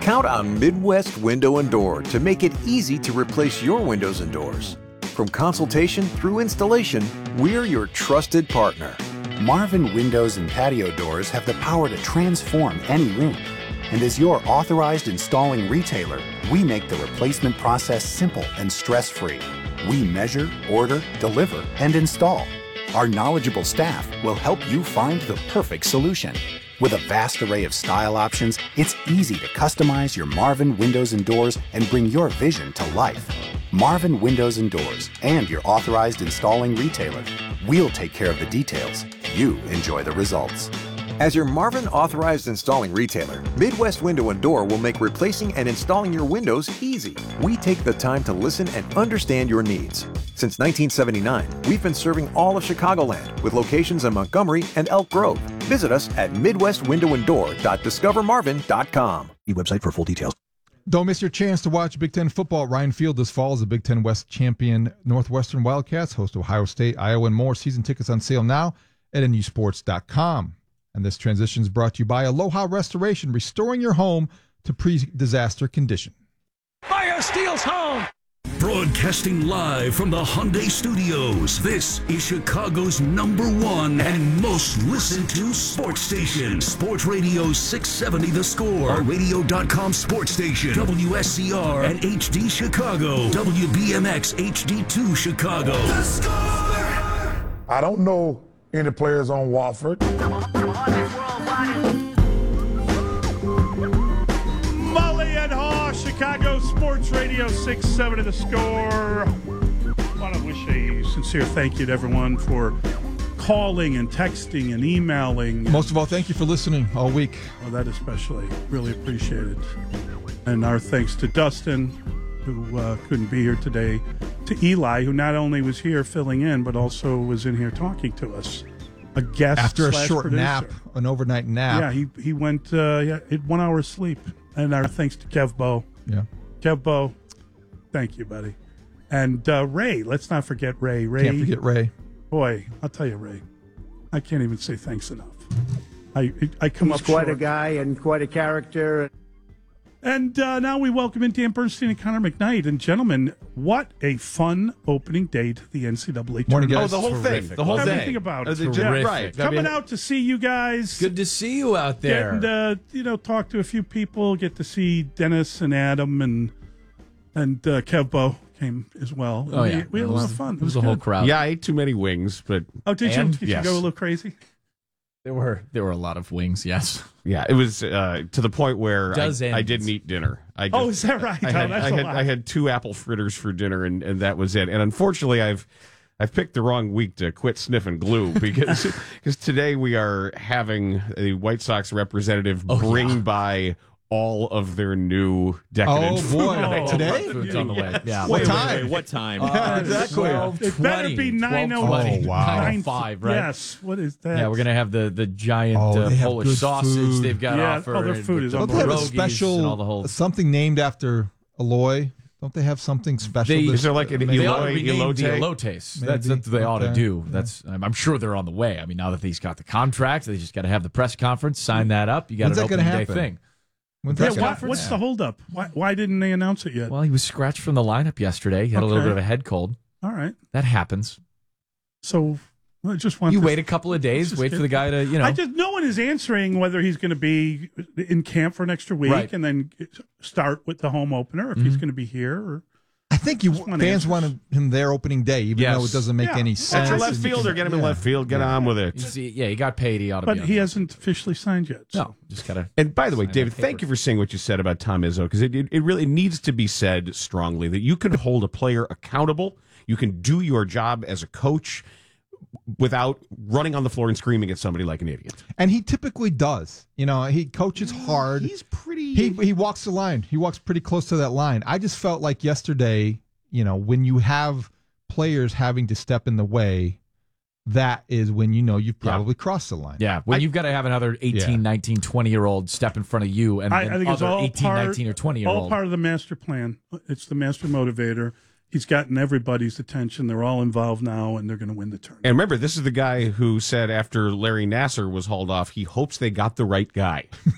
Count on Midwest Window and Door to make it easy to replace your windows and doors. From consultation through installation, we're your trusted partner. Marvin Windows and Patio Doors have the power to transform any room. And as your authorized installing retailer, we make the replacement process simple and stress-free. We measure, order, deliver, and install. Our knowledgeable staff will help you find the perfect solution. With a vast array of style options, it's easy to customize your Marvin Windows and Doors and bring your vision to life. Marvin Windows and Doors and your authorized installing retailer. We'll take care of the details. You enjoy the results. As your Marvin authorized installing retailer, Midwest Window and Door will make replacing and installing your windows easy. We take the time to listen and understand your needs. Since 1979, we've been serving all of Chicagoland with locations in Montgomery and Elk Grove. Visit us at midwestwindowanddoor.discovermarvin.com. The website for full details. Don't miss your chance to watch Big Ten football at Ryan Field this fall as the Big Ten West champion Northwestern Wildcats host Ohio State, Iowa, and more. Season tickets on sale now at nusports.com. And this transition is brought to you by Aloha Restoration, restoring your home to pre-disaster condition. Fire steals home. Broadcasting live from the Hyundai Studios, this is Chicago's #1 and most listened to sports station. Sports Radio 670 The Score, a radio.com sports station. WSCR and HD Chicago. WBMX HD2 Chicago. The Score! I don't know any players on Wofford. Mully and Haw, Chicago Sports Radio 670 The Score. I want to wish a sincere thank you to everyone for calling and texting and emailing. Most of all, thank you for listening all week. Oh, that especially. Really appreciate it. And our thanks to Dustin, who couldn't be here today, to Eli, who not only was here filling in, but also was in here talking to us. A guest after a short producer. nap, an overnight nap. Yeah, he went 1 hour sleep. And our thanks to Kev Bo. Yeah. Kev Bo, thank you, buddy. And Ray, let's not forget Ray. Can't forget Ray. Boy, I'll tell you, Ray, I can't even say thanks enough. I come up He's quite short. a guy and quite a character. And now we welcome in Dan Bernstein and Connor McKnight. And gentlemen, what a fun opening day to the NCAA tournament. Morning, guys. Oh, the whole thing. The whole Everything thing. about it. Right. Coming out to see you guys. Good to see you out there. Getting to, talk to a few people. Get to see Dennis and Adam and Kev Bo came as well. Oh, yeah. We had a lot of fun. It was a whole crowd. Yeah, I ate too many wings, but... Oh, did you? Did yes. you go a little crazy? There were a lot of wings, yes. Yeah, it was to the point where I didn't eat dinner. Is that right? I had 2 apple fritters for dinner, and that was it. And unfortunately, I've picked the wrong week to quit sniffing glue because today we are having a White Sox representative bring by all of their new decadent food. Today? Food's on the way. Yeah. What time? What time? Exactly. It better be 9:20. Oh, wow. 9:05, right? Yes. What is that? Yeah, we're going to have the giant they have Polish good sausage food. they've got offered. their food is Don't they have a pierogies special, and all the whole... something named after Eloy? Don't they have something special? Is there like an They ought to Eloy, rename the elote? elotes. That's what they ought to do. I'm sure they're on the way. I mean, now that he's got the contract, they just got to have the press conference, sign that up. You got When's an that gonna opening day happen? thing. What's the holdup? Why didn't they announce it yet? Well, he was scratched from the lineup yesterday. He had a little Okay. bit of a head cold. All right. That happens. So I just want You wait a couple of days, wait for the guy to, no one is answering whether he's going to be in camp for an extra week Right. and then start with the home opener, if he's going to be here. Or I think fans wanted him there opening day, even though it doesn't make any sense. That's your left fielder. Get him in left field. Get on with it. He got paid. He ought to But be on he there. hasn't officially signed yet. So. No, just got to. And by the way, Sign David, that thank paper. you for saying what you said about Tom Izzo, because it really needs to be said strongly that you can hold a player accountable. You can do your job as a coach without running on the floor and screaming at somebody like an idiot. And he typically does. He coaches hard. He's pretty... He walks the line. He walks pretty close to that line. I just felt like yesterday, when you have players having to step in the way, that is when you've probably crossed the line. Yeah, when you've got to have another 18, 19, 20-year-old step in front of you and I think it's other all 18, 19, or 20-year-old. all part of the master plan. It's the master motivator. He's gotten everybody's attention. They're all involved now, and they're going to win the tournament. And remember, this is the guy who said after Larry Nasser was hauled off, he hopes they got the right guy.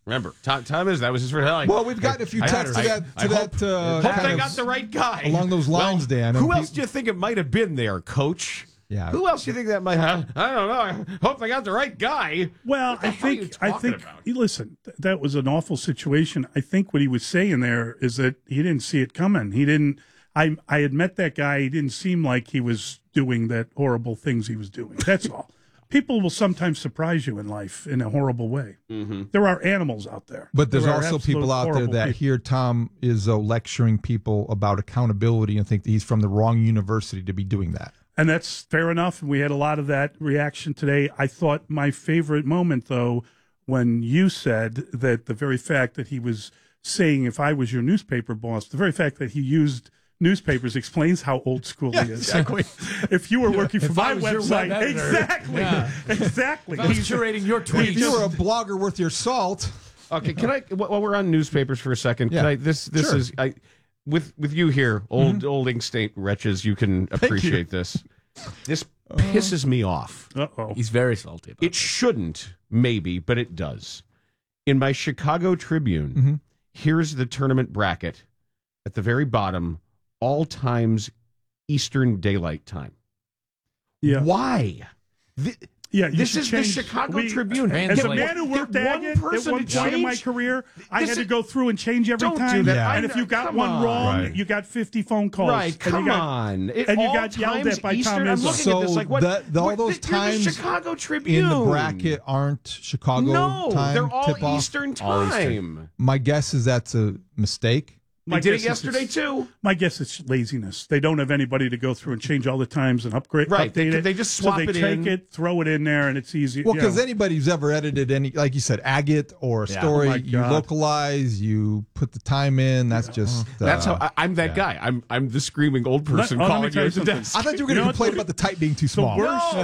Remember, Tom is that was his first. Like, well, we've gotten a few texts to that. Hope they got the right guy along those lines, Dan. Who else do you think it might have been there, Coach? Yeah. Who else do you think that might have? I don't know. I hope they got the right guy. Well, I think. Listen, that was an awful situation. I think what he was saying there is that he didn't see it coming. He didn't. I had met that guy. He didn't seem like he was doing that horrible things he was doing. That's all. People will sometimes surprise you in life in a horrible way. Mm-hmm. There are animals out there. But there's also people out there that hear Tom Izzo lecturing people about accountability and think that he's from the wrong university to be doing that. And that's fair enough. And we had a lot of that reaction today. I thought my favorite moment, though, when you said that the very fact that he was saying, if I was your newspaper boss, the very fact that he used newspapers explains how old school he is. Exactly. If you were working for my web website, exactly. If I was curating your tweets. If you were a blogger worth your salt. Okay, can I? While we're on newspapers for a second, can I? This sure. is with you here, old ink state wretches. You can appreciate this. This pisses me off. Uh-oh. He's very salty about it. Shouldn't, maybe, but it does. In my Chicago Tribune, here's the tournament bracket at the very bottom. All times Eastern Daylight Time. Yeah. Why? This is the Chicago Tribune. As a man who worked at one point in my career, I had to go through and change every time. Do that. Yeah. And if you got one wrong, you got 50 phone calls. Right, come on. And you got yelled at by Tom Izzo. I'm looking at this like, what? All those times the Chicago Tribune. In the bracket aren't Chicago time. No, they're all tip-off. Eastern time. My guess is that's a mistake. They did it yesterday, too. My guess is laziness. They don't have anybody to go through and change all the times and update it. They just swap it in. So they take it, throw it in there, and it's easy. Well, because anybody who's ever edited any, like you said, agate or a story, you localize, you put the time in. That's just... that's how I'm that guy. I'm the screaming old person calling you at the desk. I thought you were going to complain about the type being too small.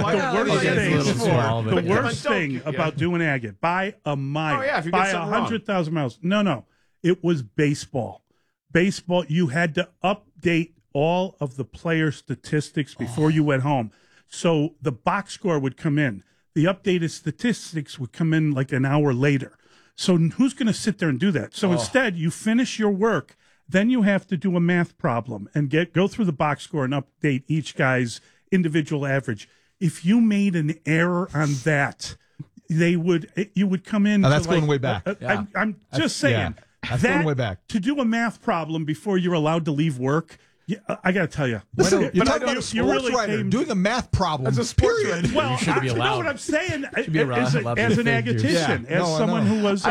The worst thing about doing agate, by a mile, by 100,000 miles. No. It was baseball. Baseball, you had to update all of the player statistics before you went home. So the box score would come in. The updated statistics would come in like an hour later. So who's going to sit there and do that? So instead, you finish your work, then you have to do a math problem and go through the box score and update each guy's individual average. If you made an error on that, you would come in. Now that's going way back. I'm just saying. Yeah. That's going way back. To do a math problem before you're allowed to leave work, I got to tell you. Listen, you're talking about a sports writer doing a math problem. As a sports writer. Well, you shouldn't be allowed. You know what I'm saying? As an agatician, as someone who was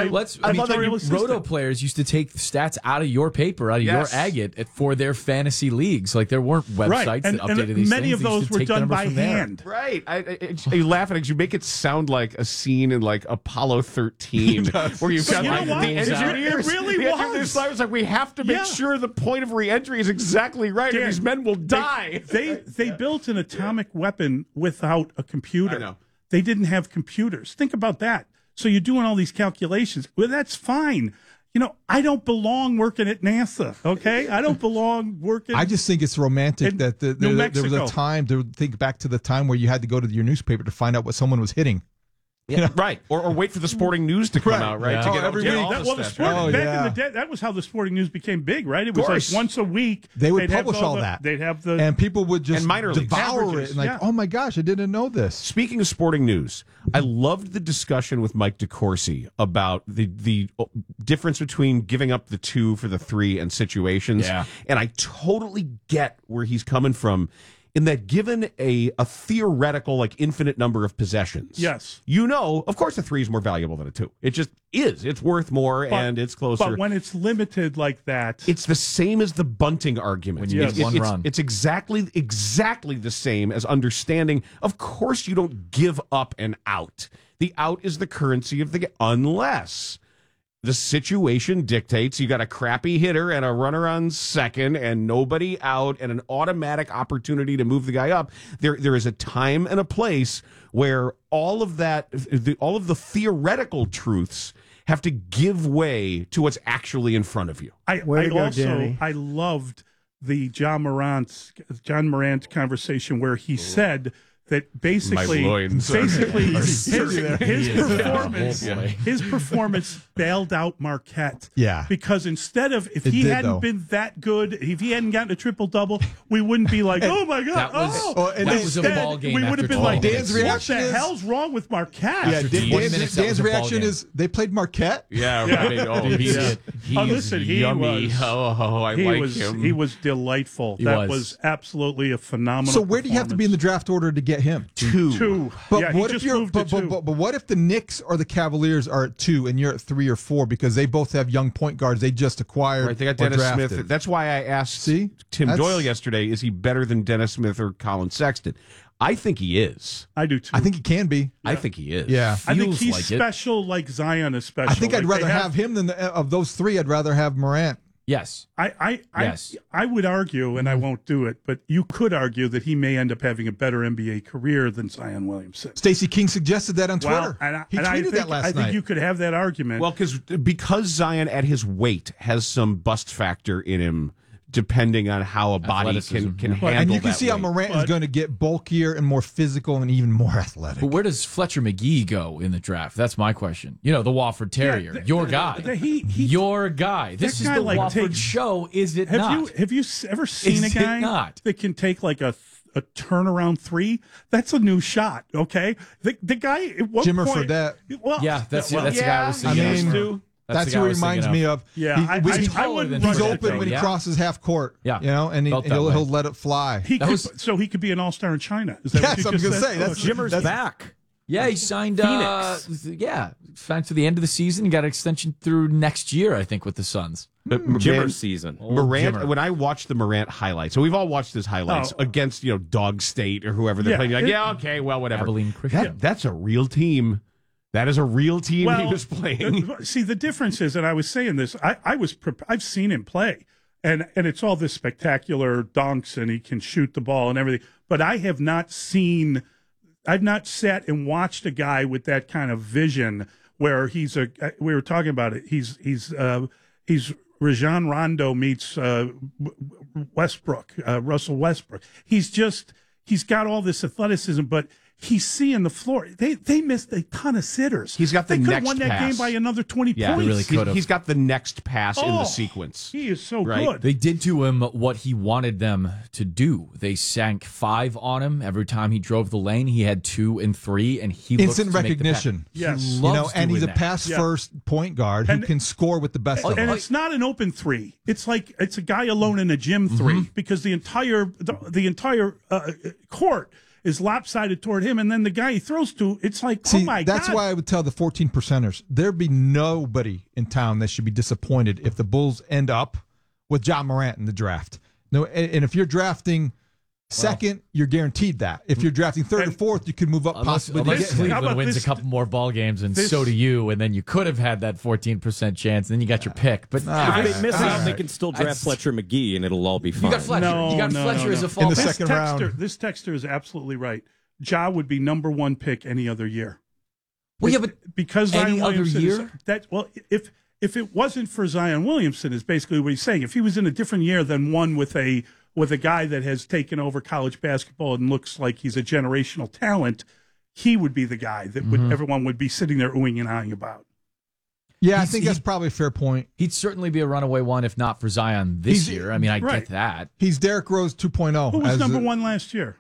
Roto players used to take stats out of your paper, out of your agate for their fantasy leagues. Like there weren't websites that updated these many things. of those were done by hand. Right. You laugh at it. You make it sound like a scene in like Apollo 13 where you've got the engineers. It really was. It's like we have to make sure the point of re-entry is exactly right, or these men will die. They built an atomic weapon without a computer. I know. They didn't have computers. Think about that. So you're doing all these calculations. Well, that's fine. I don't belong working at NASA, okay? I don't belong working... I just think it's romantic that there was a time, to think back to the time where you had to go to your newspaper to find out what someone was hitting. Yeah, right. Or wait for the Sporting News to come out, right? Yeah. To get every week. week. Back in the day, that was how the Sporting News became big, right? It was like once a week. They would publish all that. They'd have the... And people would just devour it. And oh my gosh, I didn't know this. Speaking of Sporting News, I loved the discussion with Mike DeCourcy about the difference between giving up the 2 for the 3 and situations. Yeah. And I totally get where he's coming from. In that, given a theoretical, like, infinite number of possessions, yes, of course, a 3 is more valuable than a 2. It just is. It's worth more, and it's closer. But when it's limited like that, it's the same as the bunting argument. When you get one run, it's exactly the same as understanding. Of course, you don't give up an out. The out is the currency of the game, unless the situation dictates you got a crappy hitter and a runner on second and nobody out and an automatic opportunity to move the guy up. There is a time and a place where all of the theoretical truths have to give way to what's actually in front of you. I loved the John Morant conversation where he said that basically his performance bailed out Marquette. Yeah. Because instead of if he hadn't been that good, if he hadn't gotten a triple-double, we wouldn't be like, oh my God. That was a ball game. We would have been like, Dan's what reaction the hell's wrong with Marquette? Yeah, Dan's reaction is they played Marquette. Yeah, right. He's listen, yummy. I like him. He was delightful. That was absolutely a phenomenal. So where do you have to be in the draft order to get him? 2. But what if you're? But what if the Knicks or the Cavaliers are at 2 and you're at 3 or 4 because they both have young point guards they just acquired? Right, they got Dennis Smith. That's why I asked Tim Doyle yesterday: is he better than Dennis Smith or Colin Sexton? I think he is. I do too. I think he can be. I think he is. Yeah, I think he's special, like Zion is special. I think I'd rather have him than of those 3. I'd rather have Morant. Yes. I would argue, and I won't do it, but you could argue that he may end up having a better NBA career than Zion Williamson. Stacey King suggested that on Twitter. He tweeted that last night. I think you could have that argument. Well, because Zion at his weight has some bust factor in him, depending on how a body can handle and you can that see how weight. Morant is going to get bulkier and more physical and even more athletic. But where does Fletcher McGee go in the draft? That's my question. You know, the Wofford Terrier, your guy, your guy. This is the Wofford show, is it not? Have you ever seen a guy that can take like a turnaround 3? That's a new shot. Okay, the guy at one Jimmer point, Fredette. Well, yeah, that's the guy I was thinking. That's who he reminds me of. Yeah, I wouldn't. He's open when he crosses half court. Yeah, you know, and he'll let it fly. So he could be an all-star in China. Is that yes, what I'm you going to say. That's Jimmer's back. Yeah, he signed. Phoenix. Signed to the end of the season. He got an extension through next year, I think, with the Suns. Jimmer's season. Morant. When I watched the Morant highlights, so we've all watched his highlights against Dog State or whoever they're playing. You're like, okay, well, whatever. Abilene Christian. That's a real team. That is a real team he was playing. See, the difference is, and I was saying this, I've seen him play, and it's all this spectacular dunks, and he can shoot the ball and everything. But I've not sat and watched a guy with that kind of vision where we were talking about it. He's Rajon Rondo meets Westbrook, Russell Westbrook. He's got all this athleticism, but he's seeing the floor. They missed a ton of sitters. He's got the next pass. They could have won that game by another 20 points. He really could have. He's got the next pass in the sequence. He is so good. They did to him what he wanted them to do. They sank 5 on him every time he drove the lane. He had 2 and 3, and he instant recognition. Yes, and he's a pass-first point guard who can score with the best of them. And it's not an open 3. It's like it's a guy alone in a gym 3 because the entire court is lopsided toward him, and then the guy he throws to, it's like, oh my God. That's why I would tell the 14 percenters, there'd be nobody in town that should be disappointed if the Bulls end up with Ja Morant in the draft. No, and if you're drafting second, you're guaranteed that. If you're drafting third or fourth, you could move up possibly. Unless Cleveland wins a couple more ball games, and so do you, and then you could have had that 14% chance, and then you got your pick. But if they miss out, they can still draft Fletcher McGee, and it'll all be fine. You got Fletcher. You got Fletcher as a fall in the second round. This texter is absolutely right. Ja would be number 1 pick any other year. Well, yeah, but because any Zion other Williamson year? If it wasn't for Zion Williamson, is basically what he's saying. If he was in a different year than one with a guy that has taken over college basketball and looks like he's a generational talent, he would be the guy that everyone would be sitting there oohing and aahing about. Yeah, I think that's probably a fair point. He'd certainly be a runaway one if not for Zion this year. I mean, I get that. He's Derrick Rose 2.0. Who was number 1 last year?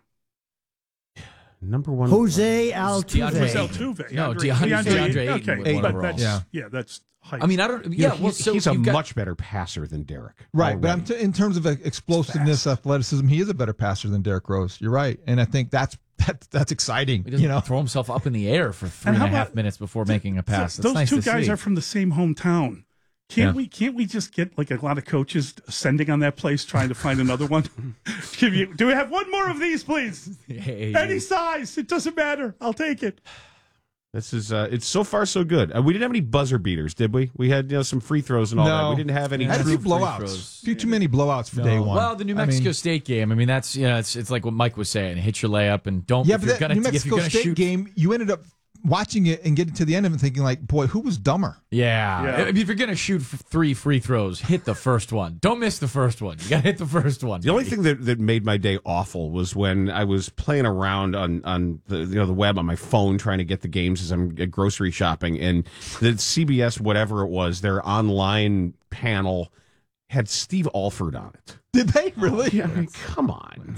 Number 1. Jose Altuve. No, DeAndre Ayton. But that's height. I mean, I don't. Yeah, well, so he's a much better passer than Derrick. Right, but in terms of explosiveness, athleticism, he is a better passer than Derrick Rose. You're right, and I think that's exciting. He doesn't throw himself up in the air for 3.5 minutes before making a pass. Those nice two guys are from the same hometown. Can't we just get like a lot of coaches ascending on that place trying to find another one? Do we have one more of these, please? Any size, it doesn't matter. I'll take it. This is it's so far so good. We didn't have any buzzer beaters, did we? We had some free throws and all that. We didn't have any. Had a few blowouts. A few too many blowouts for day one. Well, the New Mexico State game. I mean, that's it's like what Mike was saying. Hit your layup and don't. Yeah, but that New Mexico State game, you ended up watching it and getting to the end of it thinking like, boy, who was dumber? Yeah. I mean, if you're going to shoot 3 free throws, hit the first one. Don't miss the first one. You got to hit the first one. The only thing that made my day awful was when I was playing around on the web on my phone trying to get the games as I'm grocery shopping, and the CBS, whatever it was, their online panel had Steve Alford on it. Did they really? Yeah, I mean, come on.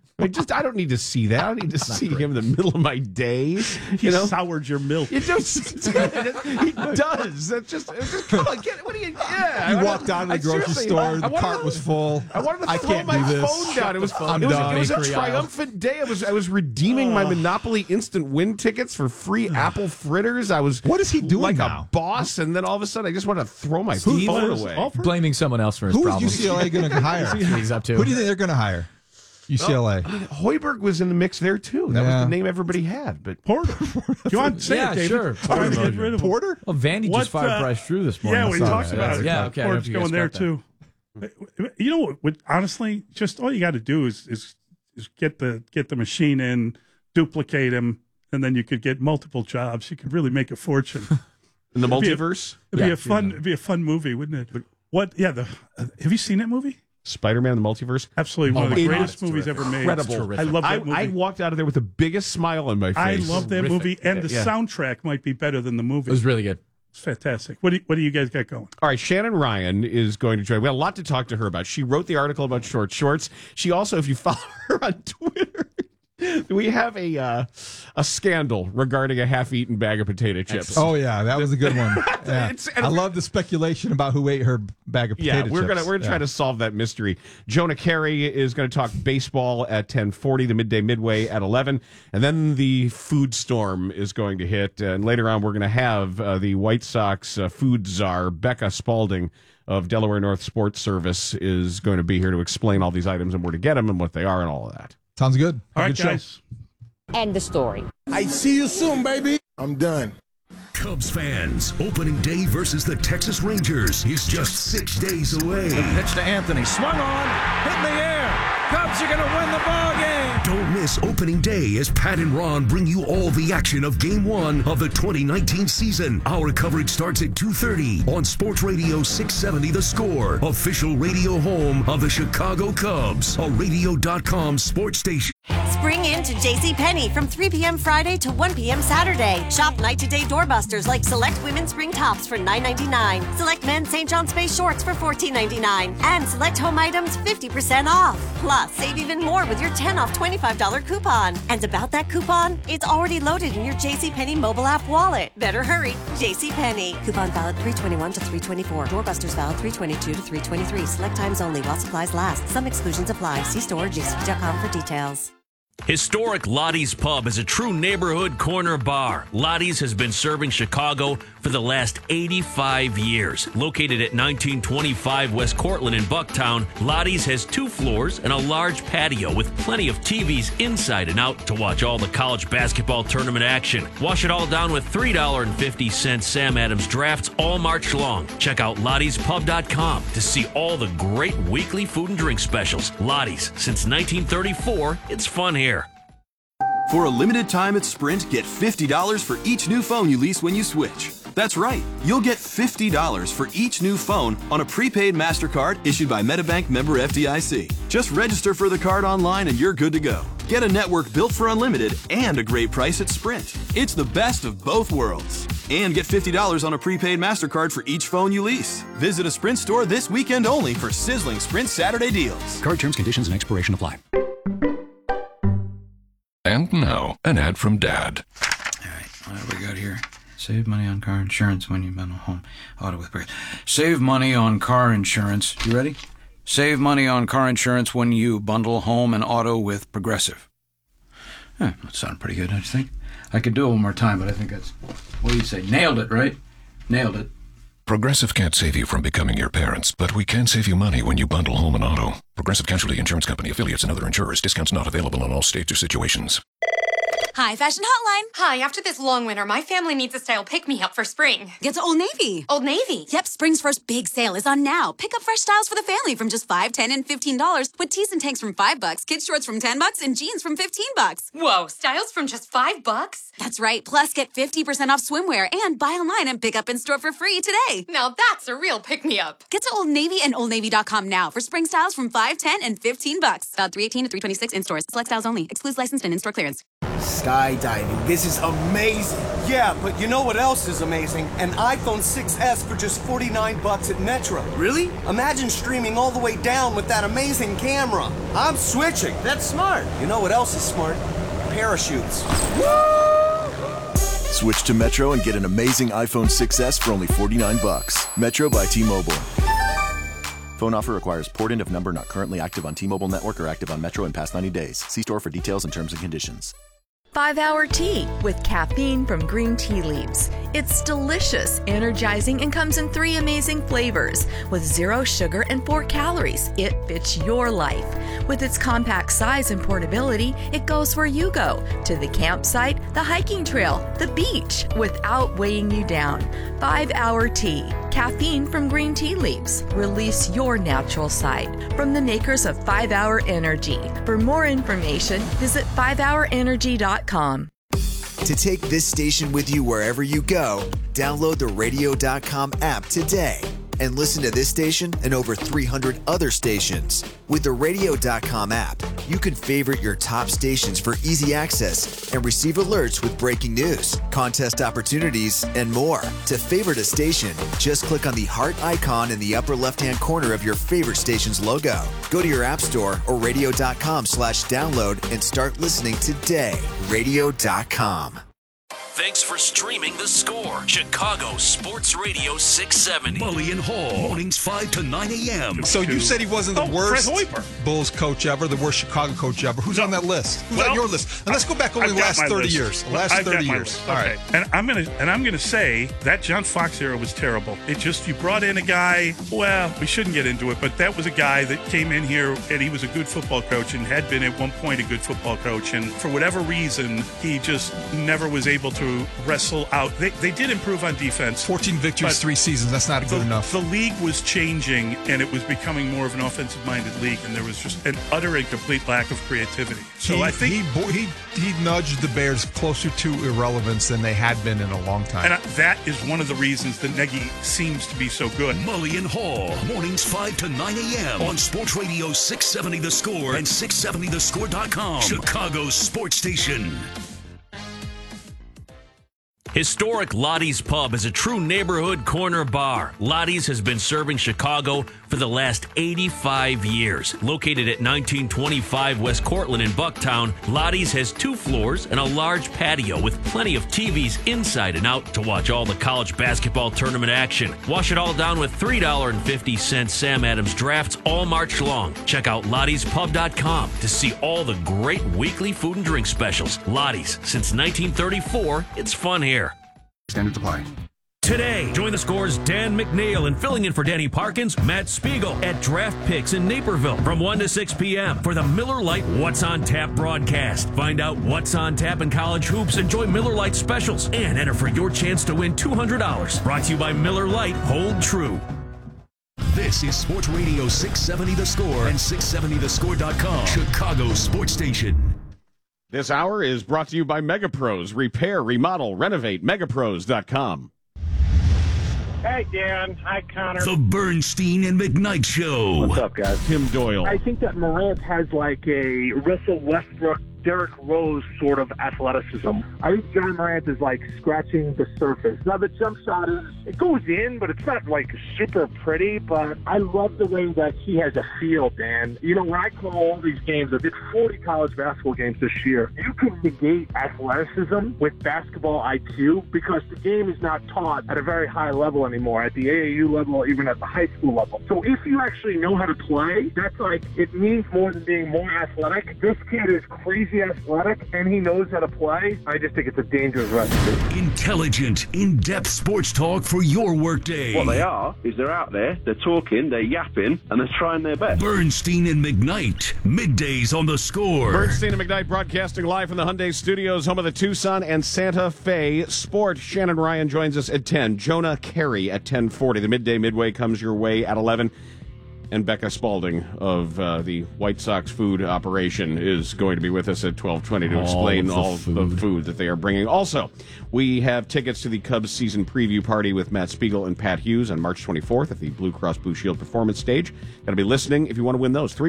I don't need to see that. I don't need to see him in the middle of my day. He soured your milk. He does. He does. That's just come on. What do you? Yeah. You walked out of the grocery store. The cart was full. I wanted to throw my phone down. It was a triumphant day. I was redeeming my Monopoly instant win tickets for free apple fritters. What is he doing like now? A boss? And then all of a sudden, I just want to throw my phone away. Blaming someone else for his problems. Who is UCLA going to hire? He's up to. Who do you think they're going to hire? UCLA. Hoiberg was in the mix there too. That was the name everybody had. But Porter. You want to say it, David? Sure. Get rid of Porter? Well, Vandy just fired Bryce Drew this morning. Yeah, we talked about it. Yeah, okay. Porter's going there too. You know what? Honestly, just all you got to do is get the machine in, duplicate him, and then you could get multiple jobs. You could really make a fortune in the multiverse. It'd be a fun movie, wouldn't it? But what? Yeah. Have you seen that movie? Spider-Man in the Multiverse? Absolutely. One of the greatest movies ever made. Incredible. I love that movie. I walked out of there with the biggest smile on my face. I love that movie, and the soundtrack might be better than the movie. It was really good. It's fantastic. What do you guys got going? All right, Shannon Ryan is going to join. We have a lot to talk to her about. She wrote the article about short shorts. She also, if you follow her on Twitter, we have a scandal regarding a half-eaten bag of potato chips. Oh yeah, that was a good one. Yeah. I love the speculation about who ate her bag of potato chips. We're gonna try to solve that mystery. Jonah Carey is going to talk baseball at 10:40, the midway at 11, and then the food storm is going to hit. And later on, we're going to have the White Sox food czar Becca Spalding of Delaware North Sports Service is going to be here to explain all these items and where to get them and what they are and all of that. Sounds good. All right, guys. End the story. I see you soon, baby. I'm done. Cubs fans, opening day versus the Texas Rangers is just 6 days away. The pitch to Anthony. Swung on. Hit in the air. Cubs are going to win the ball game. Don't miss opening day as Pat and Ron bring you all the action of Game 1 of the 2019 season. Our coverage starts at 2:30 on Sports Radio 670 The Score, official radio home of the Chicago Cubs, a radio.com sports station. Spring into JCPenney from 3 p.m. Friday to 1 p.m. Saturday. Shop night-to-day doorbusters like select women's spring tops for $9.99, select men's St. John Space shorts for $14.99, and select home items 50% off. Plus, save even more with your 10 off $25 coupon. And about that coupon, it's already loaded in your JCPenney mobile app wallet. Better hurry. JCPenney. Coupon valid 3/21 to 3/24. Doorbusters valid 3/22 to 3/23. Select times only while supplies last. Some exclusions apply. See store or jcp.com for details. Historic Lottie's Pub is a true neighborhood corner bar. Lottie's has been serving Chicago for the last 85 years. Located at 1925 West Cortlandt in Bucktown, Lottie's has 2 floors and a large patio with plenty of TVs inside and out to watch all the college basketball tournament action. Wash it all down with $3.50 Sam Adams drafts all March long. Check out Lottie'sPub.com to see all the great weekly food and drink specials. Lottie's, since 1934, it's fun here. For a limited time at Sprint, get $50 for each new phone you lease when you switch. That's right, you'll get $50 for each new phone on a prepaid MasterCard issued by MetaBank member FDIC. Just register for the card online and you're good to go. Get a network built for unlimited and a great price at Sprint. It's the best of both worlds. And get $50 on a prepaid MasterCard for each phone you lease. Visit a Sprint store this weekend only for sizzling Sprint Saturday deals. Card terms, conditions, and expiration apply. And now, an ad from Dad. All right, what do we got here? Save money on car insurance when you bundle home auto with Progressive. Save money on car insurance. You ready? Save money on car insurance when you bundle home and auto with Progressive. That sounded pretty good, don't you think? I could do it one more time, but I think that's... What do you say? Nailed it, right? Nailed it. Progressive can't save you from becoming your parents, but we can save you money when you bundle home and auto. Progressive Casualty Insurance Company, affiliates, and other insurers. Discounts not available in all states or situations. Hi, Fashion Hotline. Hi, after this long winter, my family needs a style pick-me-up for spring. Get to Old Navy. Old Navy? Yep, spring's first big sale is on now. Pick up fresh styles for the family from just $5, $10, and $15 with tees and tanks from $5, kids shorts from $10, and jeans from $15. Whoa, styles from just $5? That's right. Plus, get 50% off swimwear and buy online and pick up in store for free today. Now that's a real pick-me-up. Get to Old Navy and OldNavy.com now for spring styles from $5, $10, and $15. About 318 to 326 in stores. Select styles only. Excludes licensed and in-store clearance. Skydiving. This is amazing. Yeah, but you know what else is amazing? An iPhone 6S for just $49 at Metro. Really? Imagine streaming all the way down with that amazing camera. I'm switching. That's smart. You know what else is smart? Parachutes. Woo! Switch to Metro and get an amazing iPhone 6S for only $49. Metro by T-Mobile. Phone offer requires port-in of number not currently active on T-Mobile network or active on Metro in past 90 days. See store for details and terms and conditions. 5-Hour Tea with caffeine from green tea leaves. It's delicious, energizing, and comes in 3 amazing flavors with 0 sugar and 4 calories. It fits your life. With its compact size and portability, it goes where you go, to the campsite, the hiking trail, the beach, without weighing you down. 5-Hour Tea. Caffeine from green tea leaves. Release your natural side. From the makers of 5-Hour Energy. For more information, visit 5hourenergy.com. To take this station with you wherever you go, download the Radio.com app today and listen to this station and over 300 other stations. With the Radio.com app, you can favorite your top stations for easy access and receive alerts with breaking news, contest opportunities, and more. To favorite a station, just click on the heart icon in the upper left-hand corner of your favorite station's logo. Go to your app store or radio.com/download and start listening today. Radio.com. Thanks for streaming The Score. Chicago Sports Radio 670. Mully and Hall. Mornings 5 to 9 a.m. So you said he wasn't the worst Bulls coach ever, the worst Chicago coach ever. Who's on that list? Who's on your list? And let's go back over the last 30 years. Last 30 years. All right. And I'm gonna say that John Fox era was terrible. It just, you brought in a guy, well, we shouldn't get into it, but that was a guy that came in here and he was a good football coach and had been at one point a good football coach. And for whatever reason, he just never was able to wrestle out. They did improve on defense. 14 victories, 3 seasons. That's not good enough. The league was changing, and it was becoming more of an offensive-minded league, and there was just an utter and complete lack of creativity. So I think he nudged the Bears closer to irrelevance than they had been in a long time. And that is one of the reasons that Nagy seems to be so good. Mully and Hall. Mornings 5 to 9 a.m. on Sports Radio 670 The Score and 670thescore.com. Chicago's sports station. Historic Lottie's Pub is a true neighborhood corner bar. Lottie's has been serving Chicago for the last 85 years. Located at 1925 West Cortlandt in Bucktown, Lottie's has 2 floors and a large patio with plenty of TVs inside and out to watch all the college basketball tournament action. Wash it all down with $3.50 Sam Adams drafts all March long. Check out Lottie'sPub.com to see all the great weekly food and drink specials. Lottie's, since 1934, it's fun here. Standards apply. Today, join the Score's Dan McNeil and filling in for Danny Parkins, Matt Spiegel at Draft Picks in Naperville from 1 to 6 p.m. for the Miller Lite What's on Tap broadcast. Find out what's on tap in college hoops, enjoy Miller Lite specials, and enter for your chance to win $200. Brought to you by Miller Lite. Hold true. This is Sports Radio 670 The Score and 670thescore.com. Chicago's sports station. This hour is brought to you by MegaPros. Repair, remodel, renovate. MegaPros.com. Hey, Dan. Hi, Connor. The Bernstein and McKnight Show. What's up, guys? Tim Doyle. I think that Morant has like a Russell Westbrook, Derrick Rose sort of athleticism. I think John Morant is like scratching the surface. Now the jump shot it goes in, but it's not like super pretty. But I love the way that he has a feel, Dan. You know, when I call all these games, I did 40 college basketball games this year. You can negate athleticism with basketball IQ because the game is not taught at a very high level anymore, at the AAU level, even at the high school level. So if you actually know how to play, that's like, it means more than being more athletic. This kid is crazy crazy athletic and he knows how to play, I just think it's a dangerous recipe. Intelligent, in-depth sports talk for your workday. What they are is they're out there, they're talking, they're yapping, and they're trying their best. Bernstein and McKnight, middays on The Score. Bernstein and McKnight broadcasting live from the Hyundai Studios, home of the Tucson and Santa Fe Sport. Shannon Ryan joins us at 10. Jonah Carey at 10:40. The midday midway comes your way at 11. And Becca Spalding of the White Sox food operation is going to be with us at 12:20 to explain all the food that they are bringing. Also, we have tickets to the Cubs season preview party with Matt Spiegel and Pat Hughes on March 24th at the Blue Cross Blue Shield Performance Stage. Got to be listening if you want to win those.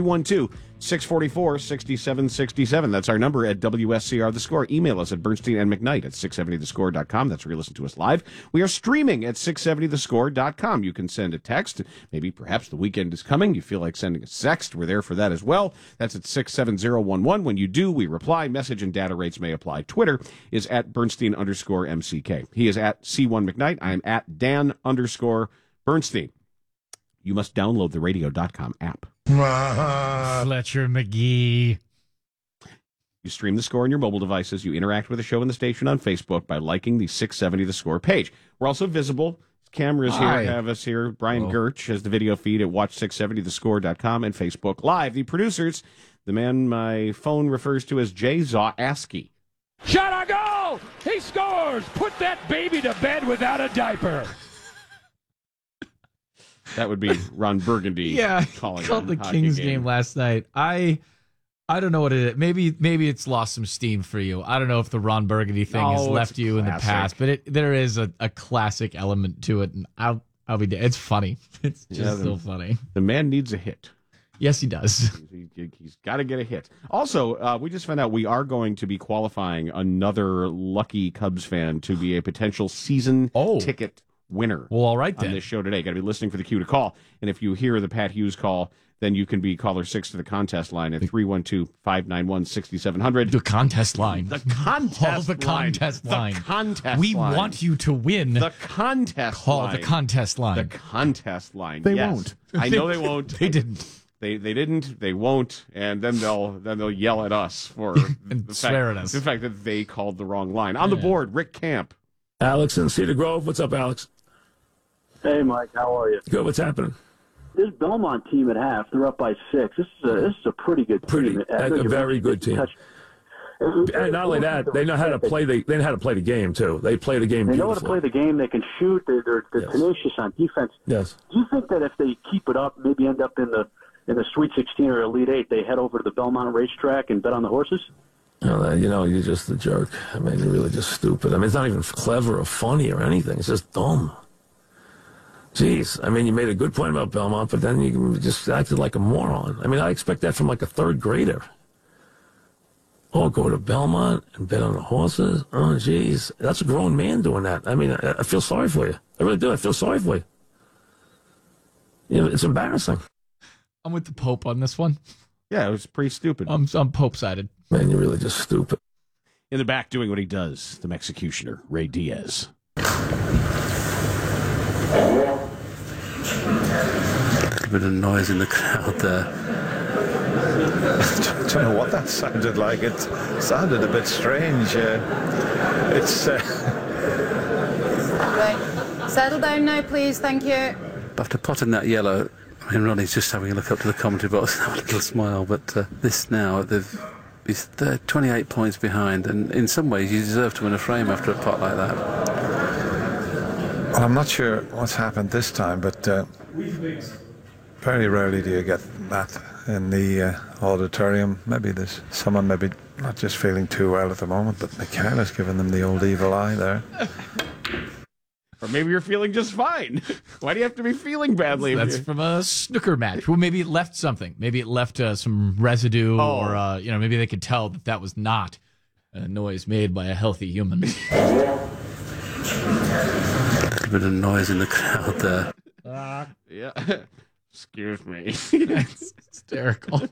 312-644-6767. That's our number at WSCR The Score. Email us at Bernstein and McKnight at 670thescore.com. That's where you listen to us live. We are streaming at 670thescore.com. You can send a text. Maybe perhaps the weekend is coming. You feel like sending a sext. We're there for that as well. That's at 67011. When you do, we reply. Message and data rates may apply. Twitter is at Bernstein_MCK. He is at C1 McKnight. I am at Dan_Bernstein. You must download the radio.com app. Fletcher McGee. You stream The Score on your mobile devices. You interact with the show and the station on Facebook by liking the 670 The Score page. We're also visible. Cameras here have us here. Brian Gertch has the video feed at watch670thescore.com and Facebook Live. The producers, the man my phone refers to as Jay Zawaski. Shot on goal! He scores! Put that baby to bed without a diaper. That would be Ron Burgundy. Yeah, calling called the Kings game last night. I don't know what it is. Maybe it's lost some steam for you. I don't know if the Ron Burgundy thing has left you in the past, but there is a classic element to it, and I'll be. It's funny. It's just so funny. The man needs a hit. Yes, he does. He's got to get a hit. Also, we just found out we are going to be qualifying another lucky Cubs fan to be a potential season ticket winner. Well, all right then. On this show today. Got to be listening for the cue to call. And if you hear the Pat Hughes call, then you can be caller 6 to the contest line at 312-591-6700. The contest line. The contest Call the contest line. The contest we line. want you to win. The contest Call line. the contest line. The contest line. They yes. won't. I know they won't. They didn't. They didn't. They won't. And then they'll yell at us for and swear at us. The fact that they called the wrong line. On the board, Rick Camp. Alex in Cedar Grove. What's up, Alex? Hey, Mike. How are you? Good. What's happening? This Belmont team at half, they're up by 6. This is a pretty good team. A very good team. And not only that, they know how to play the game too. They play the game. They know how to play the game. They can shoot. They're tenacious on defense. Yes. Do you think that if they keep it up, maybe end up in the Sweet 16 or Elite 8, they head over to the Belmont racetrack and bet on the horses? You're just a jerk. I mean, you're really just stupid. I mean, it's not even clever or funny or anything. It's just dumb. Jeez, I mean, you made a good point about Belmont, but then you just acted like a moron. I mean, I expect that from like a third grader. Oh, go to Belmont and bet on the horses? Oh, jeez. That's a grown man doing that. I mean, I feel sorry for you. I really do. I feel sorry for you. It's embarrassing. I'm with the Pope on this one. Yeah, it was pretty stupid. I'm Pope-sided. Man, you're really just stupid. In the back doing what he does, the Executioner, Ray Diaz. A bit of noise in the crowd there. I don't know what that sounded like. It sounded a bit strange. It's. Right. Settle down now, please. Thank you. After potting that yellow, I mean, Ronnie's just having a look up to the commentary box and have a little smile. But this now, he's 28 points behind, and in some ways, you deserve to win a frame after a pot like that. Well, I'm not sure what's happened this time, but very rarely do you get that in the auditorium. Maybe there's someone maybe not just feeling too well at the moment, but Michaela's giving them the old evil eye there. Or maybe you're feeling just fine. Why do you have to be feeling badly? That's from a snooker match. Well, maybe it left something. Maybe it left some residue, or maybe they could tell that was not a noise made by a healthy human. A bit of noise in the crowd there. Yeah. Excuse me. It's hysterical.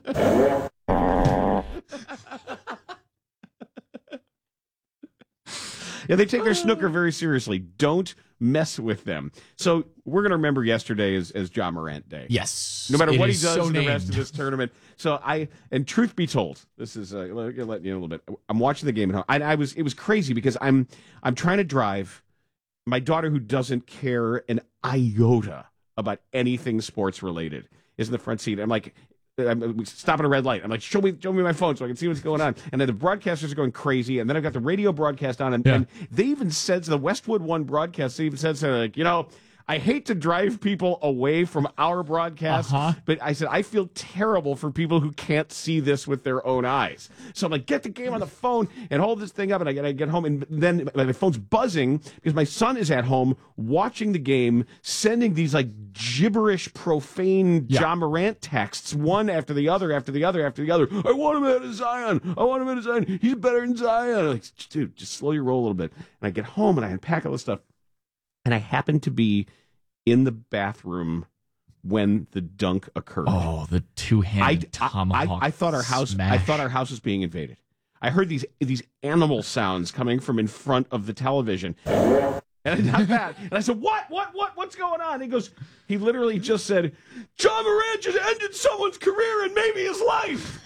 Yeah, they take their snooker very seriously. Don't mess with them. So we're going to remember yesterday as Ja Morant Day. Yes. No matter it what he is does so in the named. rest of this tournament. So and truth be told, this is let you know a little bit. I'm watching the game at home. It was crazy because I'm trying to drive. My daughter, who doesn't care an iota about anything sports related, is in the front seat. I'm like, we stop at a red light. I'm like, show me my phone so I can see what's going on. And then the broadcasters are going crazy. And then I've got the radio broadcast on. And they even said, the Westwood One broadcast, they even said something like, I hate to drive people away from our broadcast, but I said, I feel terrible for people who can't see this with their own eyes. So I'm like, get the game on the phone and hold this thing up. And I get home, and then my phone's buzzing because my son is at home watching the game, sending these like gibberish, profane Ja Morant texts, one after the other, after the other, after the other. I want him out of Zion. I want him out of Zion. He's better than Zion. I'm like, dude, just slow your roll a little bit. And I get home and I unpack all this stuff. And I happen to be in the bathroom when the dunk occurred. Oh, the two-handed tomahawk! I thought our house. Smash. I thought our house was being invaded. I heard these animal sounds coming from in front of the television, and not that. And I said, "What's going on?" He literally just said, "Ja Morant just ended someone's career and maybe his life."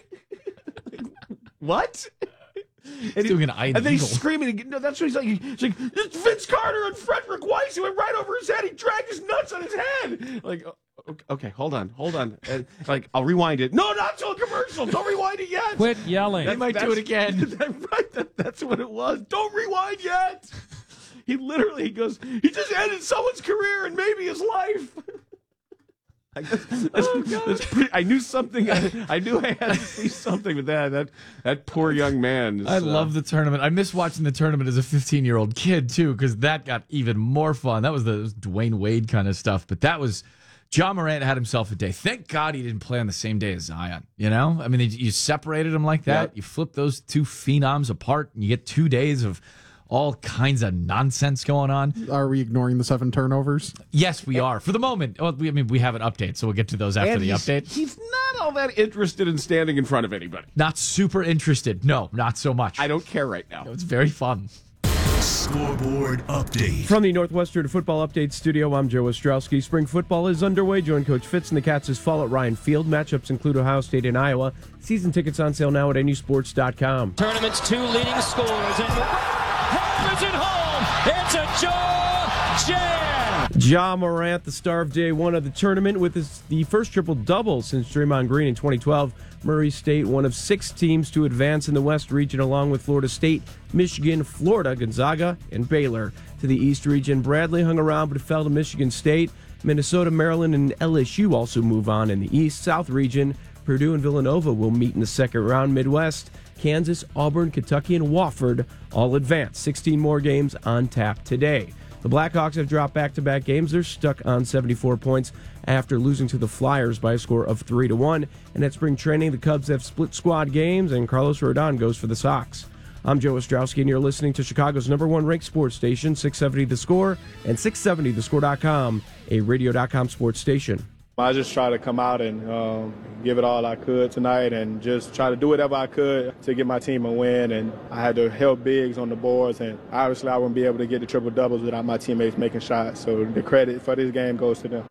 What? And doing an eye and then eagle. he's screaming. No, that's what he's like. He's like, it's Vince Carter and Frederick Weiss. He went right over his head. He dragged his nuts on his head. Like, okay, hold on. Like, I'll rewind it. No, not till a commercial. Don't rewind it yet. Quit yelling. He might do it again. That's what it was. Don't rewind yet. He goes, he just ended someone's career and maybe his life. That's pretty, I knew something. I knew I had to see something with that poor young man. I love the tournament. I miss watching the tournament as a 15-year-old kid too, because that got even more fun. That was the Dwayne Wade kind of stuff, but that was Ja Morant had himself a day. Thank God he didn't play on the same day as Zion. I mean, you separated them like that. Yep. You flip those two phenoms apart, and you get 2 days of all kinds of nonsense going on. Are we ignoring the 7 turnovers? Yes, we are. For the moment. Well, we have an update, so we'll get to those after the update. He's not all that interested in standing in front of anybody. Not super interested. No, not so much. I don't care right now. It's very fun. Scoreboard update. From the Northwestern Football Update Studio, I'm Joe Ostrowski. Spring football is underway. Join Coach Fitz and the Cats this fall at Ryan Field. Matchups include Ohio State and Iowa. Season tickets on sale now at nusports.com. Tournament's 2 leading scorers. And hammers it home. It's a jaw jam. Ja Morant, the star of day 1 of the tournament, with the first triple-double since Draymond Green in 2012. Murray State, one of 6 teams to advance in the West region, along with Florida State, Michigan, Florida, Gonzaga, and Baylor. To the East region, Bradley hung around but fell to Michigan State. Minnesota, Maryland, and LSU also move on in the East. South region, Purdue and Villanova will meet in the second round. Midwest, Kansas, Auburn, Kentucky, and Wofford all advance. 16 more games on tap today. The Blackhawks have dropped back-to-back games. They're stuck on 74 points after losing to the Flyers by a score of 3-1. And at spring training, the Cubs have split squad games, and Carlos Rodon goes for the Sox. I'm Joe Ostrowski, and you're listening to Chicago's #1 ranked sports station, 670 The Score, and 670thescore.com, a radio.com sports station. I just try to come out and give it all I could tonight and just try to do whatever I could to get my team a win. And I had to help Biggs on the boards, and obviously I wouldn't be able to get the triple-doubles without my teammates making shots. So the credit for this game goes to them.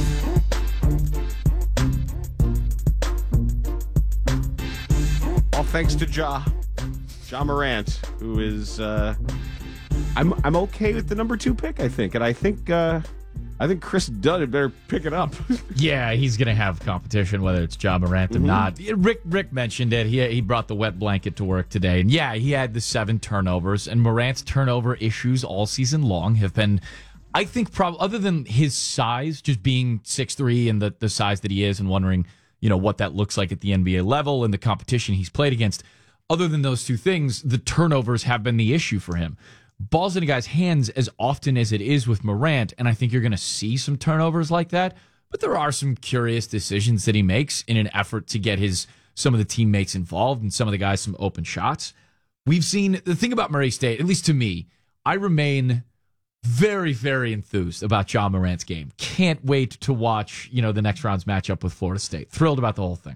All thanks to Ja Morant, who is I'm okay with the #2 pick, I think. And I think Chris Dunn had better pick it up. Yeah, he's going to have competition, whether it's Ja Morant or not. Rick mentioned it. He brought the wet blanket to work today. And yeah, he had the 7 turnovers. And Morant's turnover issues all season long have been, I think, probably other than his size, just being 6'3" and the size that he is, and wondering, what that looks like at the NBA level and the competition he's played against. Other than those 2 things, the turnovers have been the issue for him. Ball's in a guy's hands as often as it is with Morant, and I think you're going to see some turnovers like that, but there are some curious decisions that he makes in an effort to get some of the teammates involved and some of the guys some open shots. We've seen the thing about Murray State, at least to me, I remain very, very enthused about Ja Morant's game. Can't wait to watch, the next round's matchup with Florida State. Thrilled about the whole thing.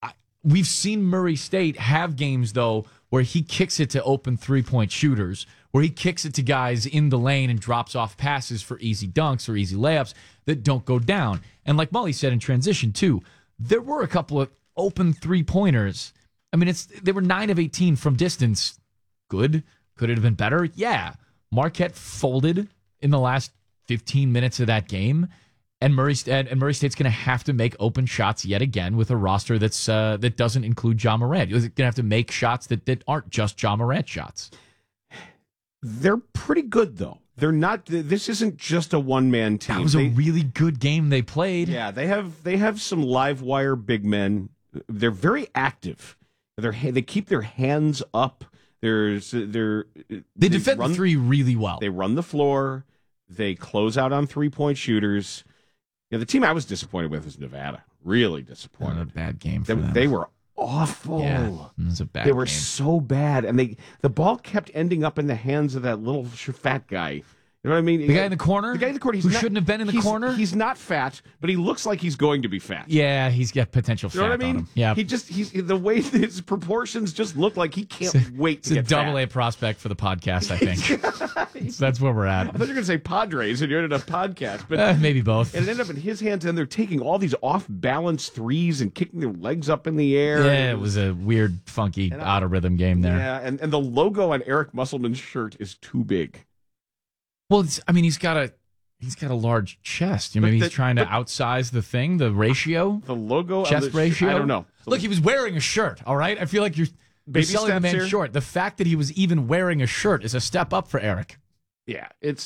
We've seen Murray State have games, though, where he kicks it to open 3-point shooters, where he kicks it to guys in the lane and drops off passes for easy dunks or easy layups that don't go down. And like Mully said in transition, too, there were a couple of open three-pointers. I mean, they were 9 of 18 from distance. Good. Could it have been better? Yeah. Marquette folded in the last 15 minutes of that game, and Murray State's going to have to make open shots yet again with a roster that doesn't include Ja Morant. You're going to have to make shots that aren't just Ja Morant shots. They're pretty good, though. They're not. This isn't just a one-man team. That was a really good game they played. Yeah, they have some live wire big men. They're very active. They keep their hands up. They defend the three really well. They run the floor. They close out on 3-point shooters. The team I was disappointed with was Nevada. Really disappointed. A bad game for them. They were awful. Yeah, it was a bad game. They were so bad, and the ball kept ending up in the hands of that little fat guy. You know what I mean? The guy in the corner? The guy in the corner. Who shouldn't have been in the corner? He's not fat, but he looks like he's going to be fat. Yeah, he's got potential fat. You know what I mean? On him. Yeah. He's the way his proportions just look like he can't wait to get fat. It's a double A prospect for the podcast, I think. So that's where we're at. I thought you were going to say Padres and you ended up podcast, but maybe both. And it ended up in his hands, and they're taking all these off-balance threes and kicking their legs up in the air. Yeah, it was a weird, funky, out-of-rhythm game there. Yeah, and the logo on Eric Musselman's shirt is too big. Well, he's got a large chest. Maybe he's trying to outsize the ratio. The logo, chest ratio. I don't know. Look, he was wearing a shirt. All right, I feel like you're selling the man here. short. The fact that he was even wearing a shirt is a step up for Eric. Yeah,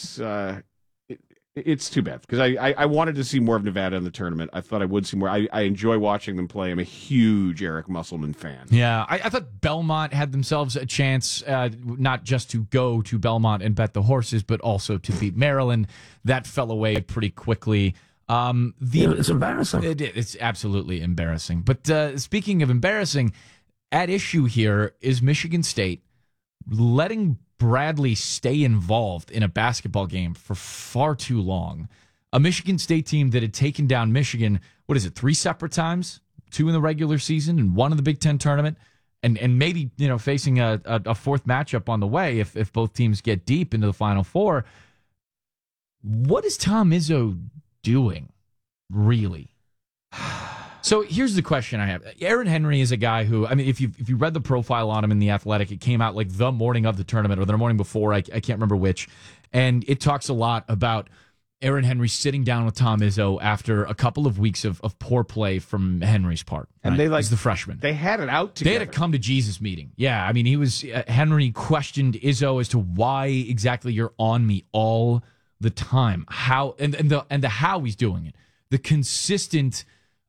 it's too bad because I wanted to see more of Nevada in the tournament. I thought I would see more. I enjoy watching them play. I'm a huge Eric Musselman fan. Yeah, I thought Belmont had themselves a chance, not just to go to Belmont and bet the horses, but also to beat Maryland. That fell away pretty quickly. It's embarrassing. It's absolutely embarrassing. But speaking of embarrassing, at issue here is Michigan State letting Bradley stay involved in a basketball game for far too long. A Michigan State team that had taken down Michigan, 3 separate times? 2 in the regular season and 1 in the Big Ten tournament, and maybe facing a fourth matchup on the way if both teams get deep into the Final Four. What is Tom Izzo doing, really? So here's the question I have. Aaron Henry is a guy who, if you read the profile on him in The Athletic, it came out like the morning of the tournament or the morning before, I can't remember which, and it talks a lot about Aaron Henry sitting down with Tom Izzo after a couple of weeks of poor play from Henry's part. And right? He's the freshman. They had it out together. They had a come to Jesus meeting. Yeah, he was Henry questioned Izzo as to why exactly you're on me all the time. How and the how he's doing it. The consistent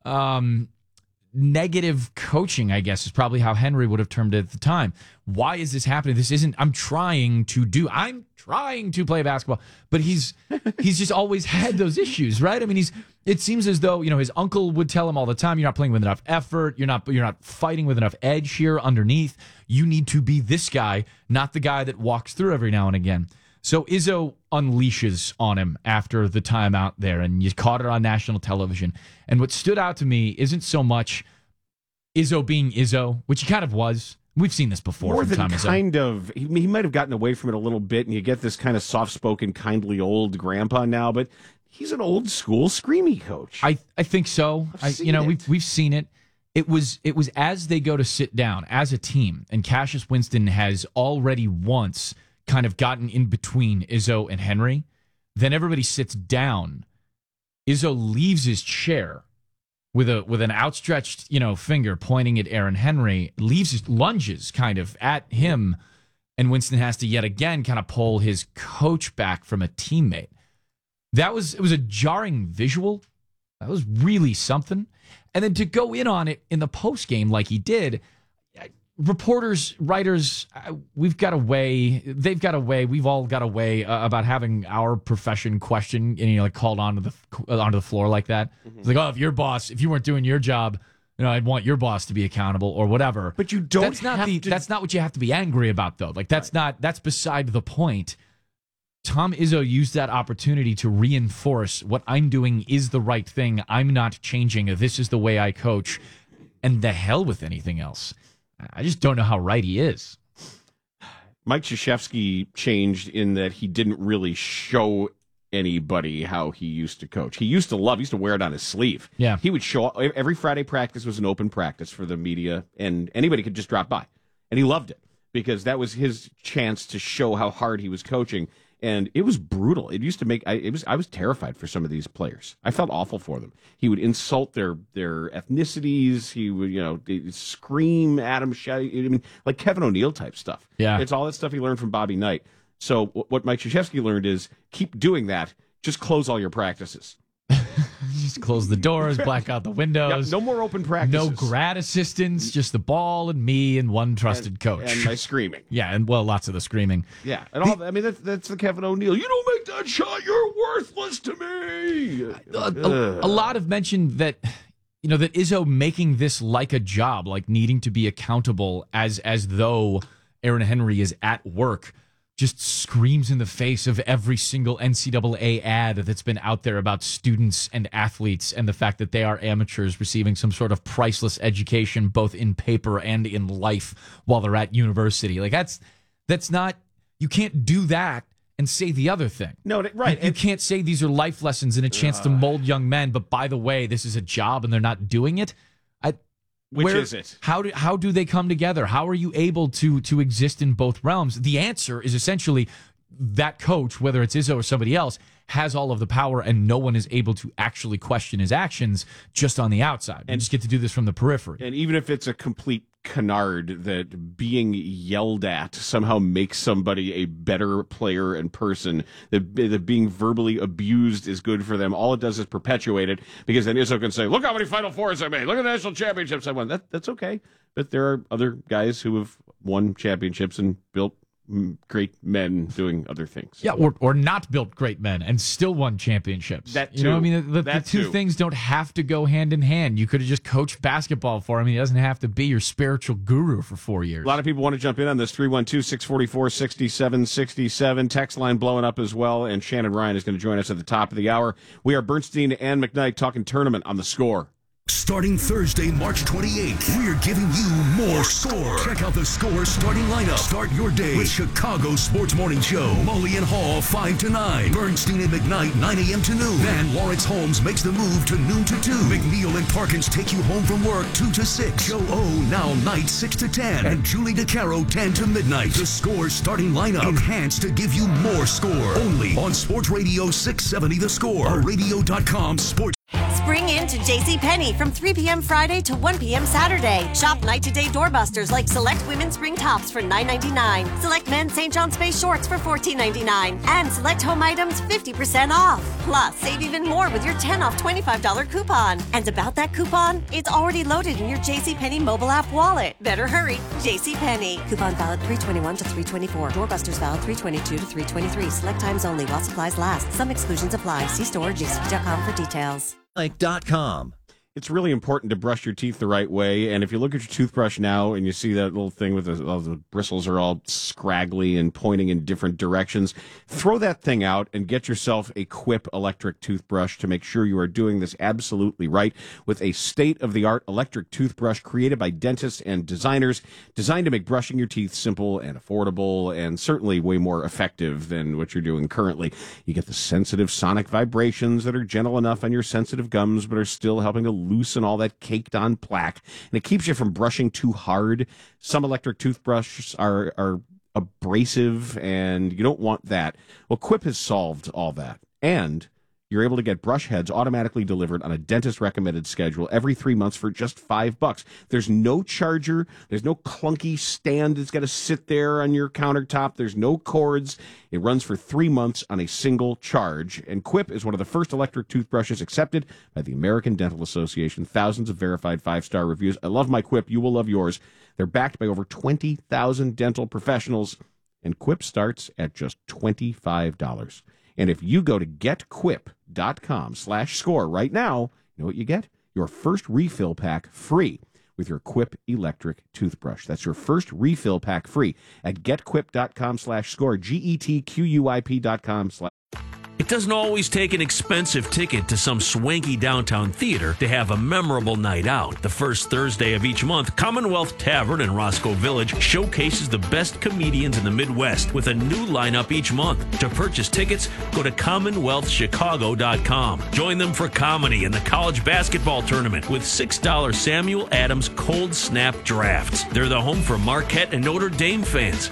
negative coaching, I guess, is probably how Henry would have termed it at the time. Why is this happening? I'm trying to play basketball, but he's just always had those issues, right? It seems as though, his uncle would tell him all the time, you're not playing with enough effort, you're not fighting with enough edge here underneath. You need to be this guy, not the guy that walks through every now and again. So Izzo unleashes on him after the timeout there, and you caught it on national television. And what stood out to me isn't so much Izzo being Izzo, which he kind of was. We've seen this before. More from than Tom Izzo. kind of. He might have gotten away from it a little bit, and you get this kind of soft-spoken, kindly old grandpa now, but he's an old-school screamy coach. I think so. We've seen it. It was as they go to sit down as a team, and Cassius Winston has already once kind of gotten in between Izzo and Henry. Then everybody sits down. Izzo leaves his chair with an outstretched, finger pointing at Aaron Henry, lunges kind of at him, and Winston has to yet again kind of pull his coach back from a teammate. It was a jarring visual. That was really something. And then to go in on it in the post game like he did, reporters, writers, we've got a way. They've got a way. We've all got a way about having our profession questioned and called onto the floor like that. Mm-hmm. It's like, if you weren't doing your job, I'd want your boss to be accountable or whatever. But you don't. That's not what you have to be angry about, though. That's beside the point. Tom Izzo used that opportunity to reinforce what I'm doing is the right thing. I'm not changing. This is the way I coach, and the hell with anything else. I just don't know how right he is. Mike Krzyzewski changed in that he didn't really show anybody how he used to coach. He used to wear it on his sleeve. Yeah. He would show up. Every Friday practice was an open practice for the media, and anybody could just drop by. And he loved it because that was his chance to show how hard he was coaching. And it was brutal. It used to make I was terrified for some of these players. I felt awful for them. He would insult their ethnicities. He would scream at them, shout. I mean, like Kevin O'Neill type stuff. Yeah, it's all that stuff he learned from Bobby Knight. So what Mike Krzyzewski learned is keep doing that. Just close all your practices. Just close the doors, black out the windows. No more open practices. No grad assistants, just the ball and me and one trusted coach. And my screaming. Yeah, and lots of the screaming. Yeah, and I mean that's the Kevin O'Neill. You don't make that shot, you're worthless to me. A lot have mentioned that that Izzo making this like a job, like needing to be accountable as though Aaron Henry is at work, just screams in the face of every single NCAA ad that's been out there about students and athletes and the fact that they are amateurs receiving some sort of priceless education both in paper and in life while they're at university. Like that's not, you can't do that and say the other thing. No, right. You can't say these are life lessons and a chance to mold young men, but by the way, this is a job and they're not doing it. Which is it? How do they come together? How are you able to exist in both realms? The answer is essentially that coach, whether it's Izzo or somebody else, has all of the power and no one is able to actually question his actions just on the outside. And just get to do this from the periphery. And even if it's a complete canard that being yelled at somehow makes somebody a better player and person, that being verbally abused is good for them, all it does is perpetuate it, because then Izzo can say, look how many Final Fours I made, look at the national championships I won. That's okay. But there are other guys who have won championships and built great men doing other things. Yeah, or not built great men and still won championships. That too. You know what I mean? The two things don't have to go hand in hand. You could have just coached basketball for him. He doesn't have to be your spiritual guru for 4 years. A lot of people want to jump in on this. 312-644-6767. Text line blowing up as well. And Shannon Ryan is going to join us at the top of the hour. We are Bernstein and McKnight talking tournament on The Score. Starting Thursday, March 28th, we're giving you more Score. Check out the Score starting lineup. Start your day with Chicago Sports Morning Show. Mully and Hall, 5 to 9. Bernstein and McKnight, 9 a.m. to noon. Then Lawrence Holmes makes the move to noon to 2. McNeil and Parkins take you home from work, 2 to 6. Joe O, now night, 6 to 10. And Julie DeCaro, 10 to midnight. The Score starting lineup, enhanced to give you more Score. Only on Sports Radio 670 The Score. A radio.com sports. Spring into JCPenney from 3 p.m. Friday to 1 p.m. Saturday. Shop night-to-day doorbusters like select women's spring tops for $9.99, select men's St. John Space shorts for $14.99, and select home items 50% off. Plus, save even more with your 10 off $25 coupon. And about that coupon, it's already loaded in your JCPenney mobile app wallet. Better hurry, JCPenney. Coupon valid 3/21 to 3/24. Doorbusters valid 3/22 to 3/23. Select times only while supplies last. Some exclusions apply. See store or jcp.com for details. It's really important to brush your teeth the right way, and if you look at your toothbrush now and you see that little thing with the bristles are all scraggly and pointing in different directions, throw that thing out and get yourself a Quip electric toothbrush to make sure you are doing this absolutely right with a state-of-the-art electric toothbrush created by dentists and designers, designed to make brushing your teeth simple and affordable and certainly way more effective than what you're doing currently. You get the sensitive sonic vibrations that are gentle enough on your sensitive gums but are still helping to loosen all that caked on plaque, and it keeps you from brushing too hard. Some electric toothbrushes are abrasive, and you don't want that. Well, Quip has solved all that, and you're able to get brush heads automatically delivered on a dentist-recommended schedule every 3 months for just $5. There's no charger. There's no clunky stand that's got to sit there on your countertop. There's no cords. It runs for 3 months on a single charge. And Quip is one of the first electric toothbrushes accepted by the American Dental Association. Thousands of verified 5-star reviews. I love my Quip. You will love yours. They're backed by over 20,000 dental professionals. And Quip starts at just $25. And if you go to getquip.com/score right now, you know what you get? Your first refill pack free with your Quip electric toothbrush. That's your first refill pack free at getquip.com/score, GETQUIP.com/. It doesn't always take an expensive ticket to some swanky downtown theater to have a memorable night out. The first Thursday of each month, Commonwealth Tavern in Roscoe Village showcases the best comedians in the Midwest with a new lineup each month. To purchase tickets, go to CommonwealthChicago.com. Join them for comedy in the college basketball tournament with $6 Samuel Adams Cold Snap Drafts. They're the home for Marquette and Notre Dame fans.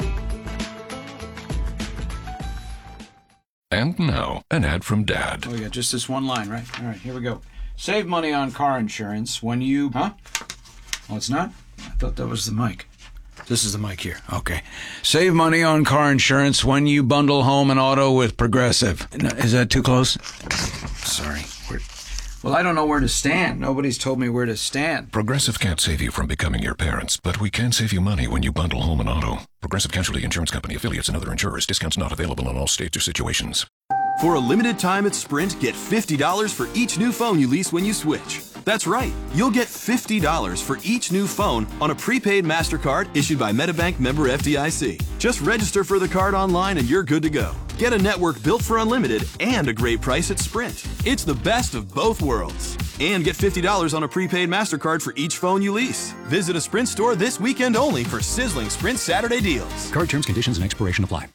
And now, an ad from Dad. Oh, we got just this one line, right? All right, here we go. Save money on car insurance when you... Huh? Oh, it's not? I thought that was the mic. This is the mic here. Okay. Save money on car insurance when you bundle home and auto with Progressive. Is that too close? Sorry. Well, I don't know where to stand. Nobody's told me where to stand. Progressive can't save you from becoming your parents, but we can save you money when you bundle home and auto. Progressive Casualty Insurance Company, affiliates, and other insurers. Discounts not available in all states or situations. For a limited time at Sprint, get $50 for each new phone you lease when you switch. That's right. You'll get $50 for each new phone on a prepaid MasterCard issued by MetaBank member FDIC. Just register for the card online and you're good to go. Get a network built for unlimited and a great price at Sprint. It's the best of both worlds. And get $50 on a prepaid MasterCard for each phone you lease. Visit a Sprint store this weekend only for sizzling Sprint Saturday deals. Card terms, conditions, and expiration apply.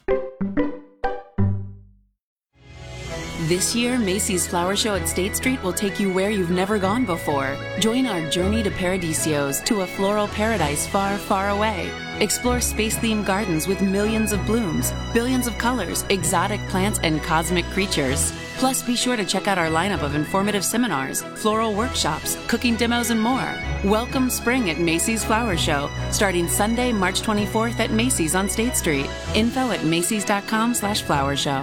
This year, Macy's Flower Show at State Street will take you where you've never gone before. Join our journey to Paradisios, to a floral paradise far, far away. Explore space-themed gardens with millions of blooms, billions of colors, exotic plants, and cosmic creatures. Plus, be sure to check out our lineup of informative seminars, floral workshops, cooking demos, and more. Welcome spring at Macy's Flower Show, starting Sunday, March 24th at Macy's on State Street. Info at macys.com/flower show.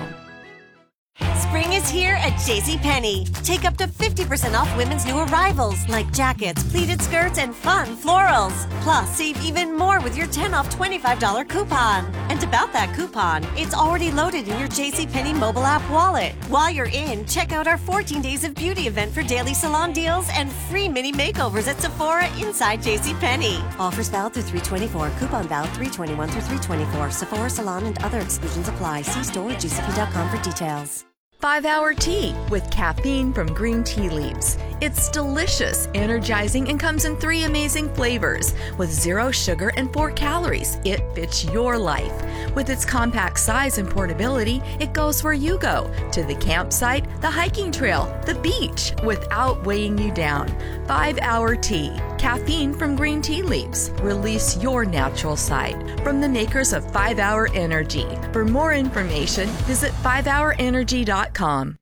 Spring is here at JCPenney. Take up to 50% off women's new arrivals like jackets, pleated skirts, and fun florals. Plus, save even more with your 10 off $25 coupon. And about that coupon, it's already loaded in your JCPenney mobile app wallet. While you're in, check out our 14 Days of Beauty event for daily salon deals and free mini makeovers at Sephora inside JCPenney. Offers valid through 3/24. Coupon valid 3/21 through 3/24. Sephora salon and other exclusions apply. See store at gcp.com for details. 5-Hour Tea with caffeine from green tea leaves. It's delicious, energizing, and comes in 3 amazing flavors with 0 sugar and 4 calories. It fits your life. With its compact size and portability, it goes where you go, to the campsite, the hiking trail, the beach, without weighing you down. 5-Hour Tea. Caffeine from green tea leaves. Release your natural side. From the makers of 5-Hour Energy. For more information, visit 5hourenergy.com.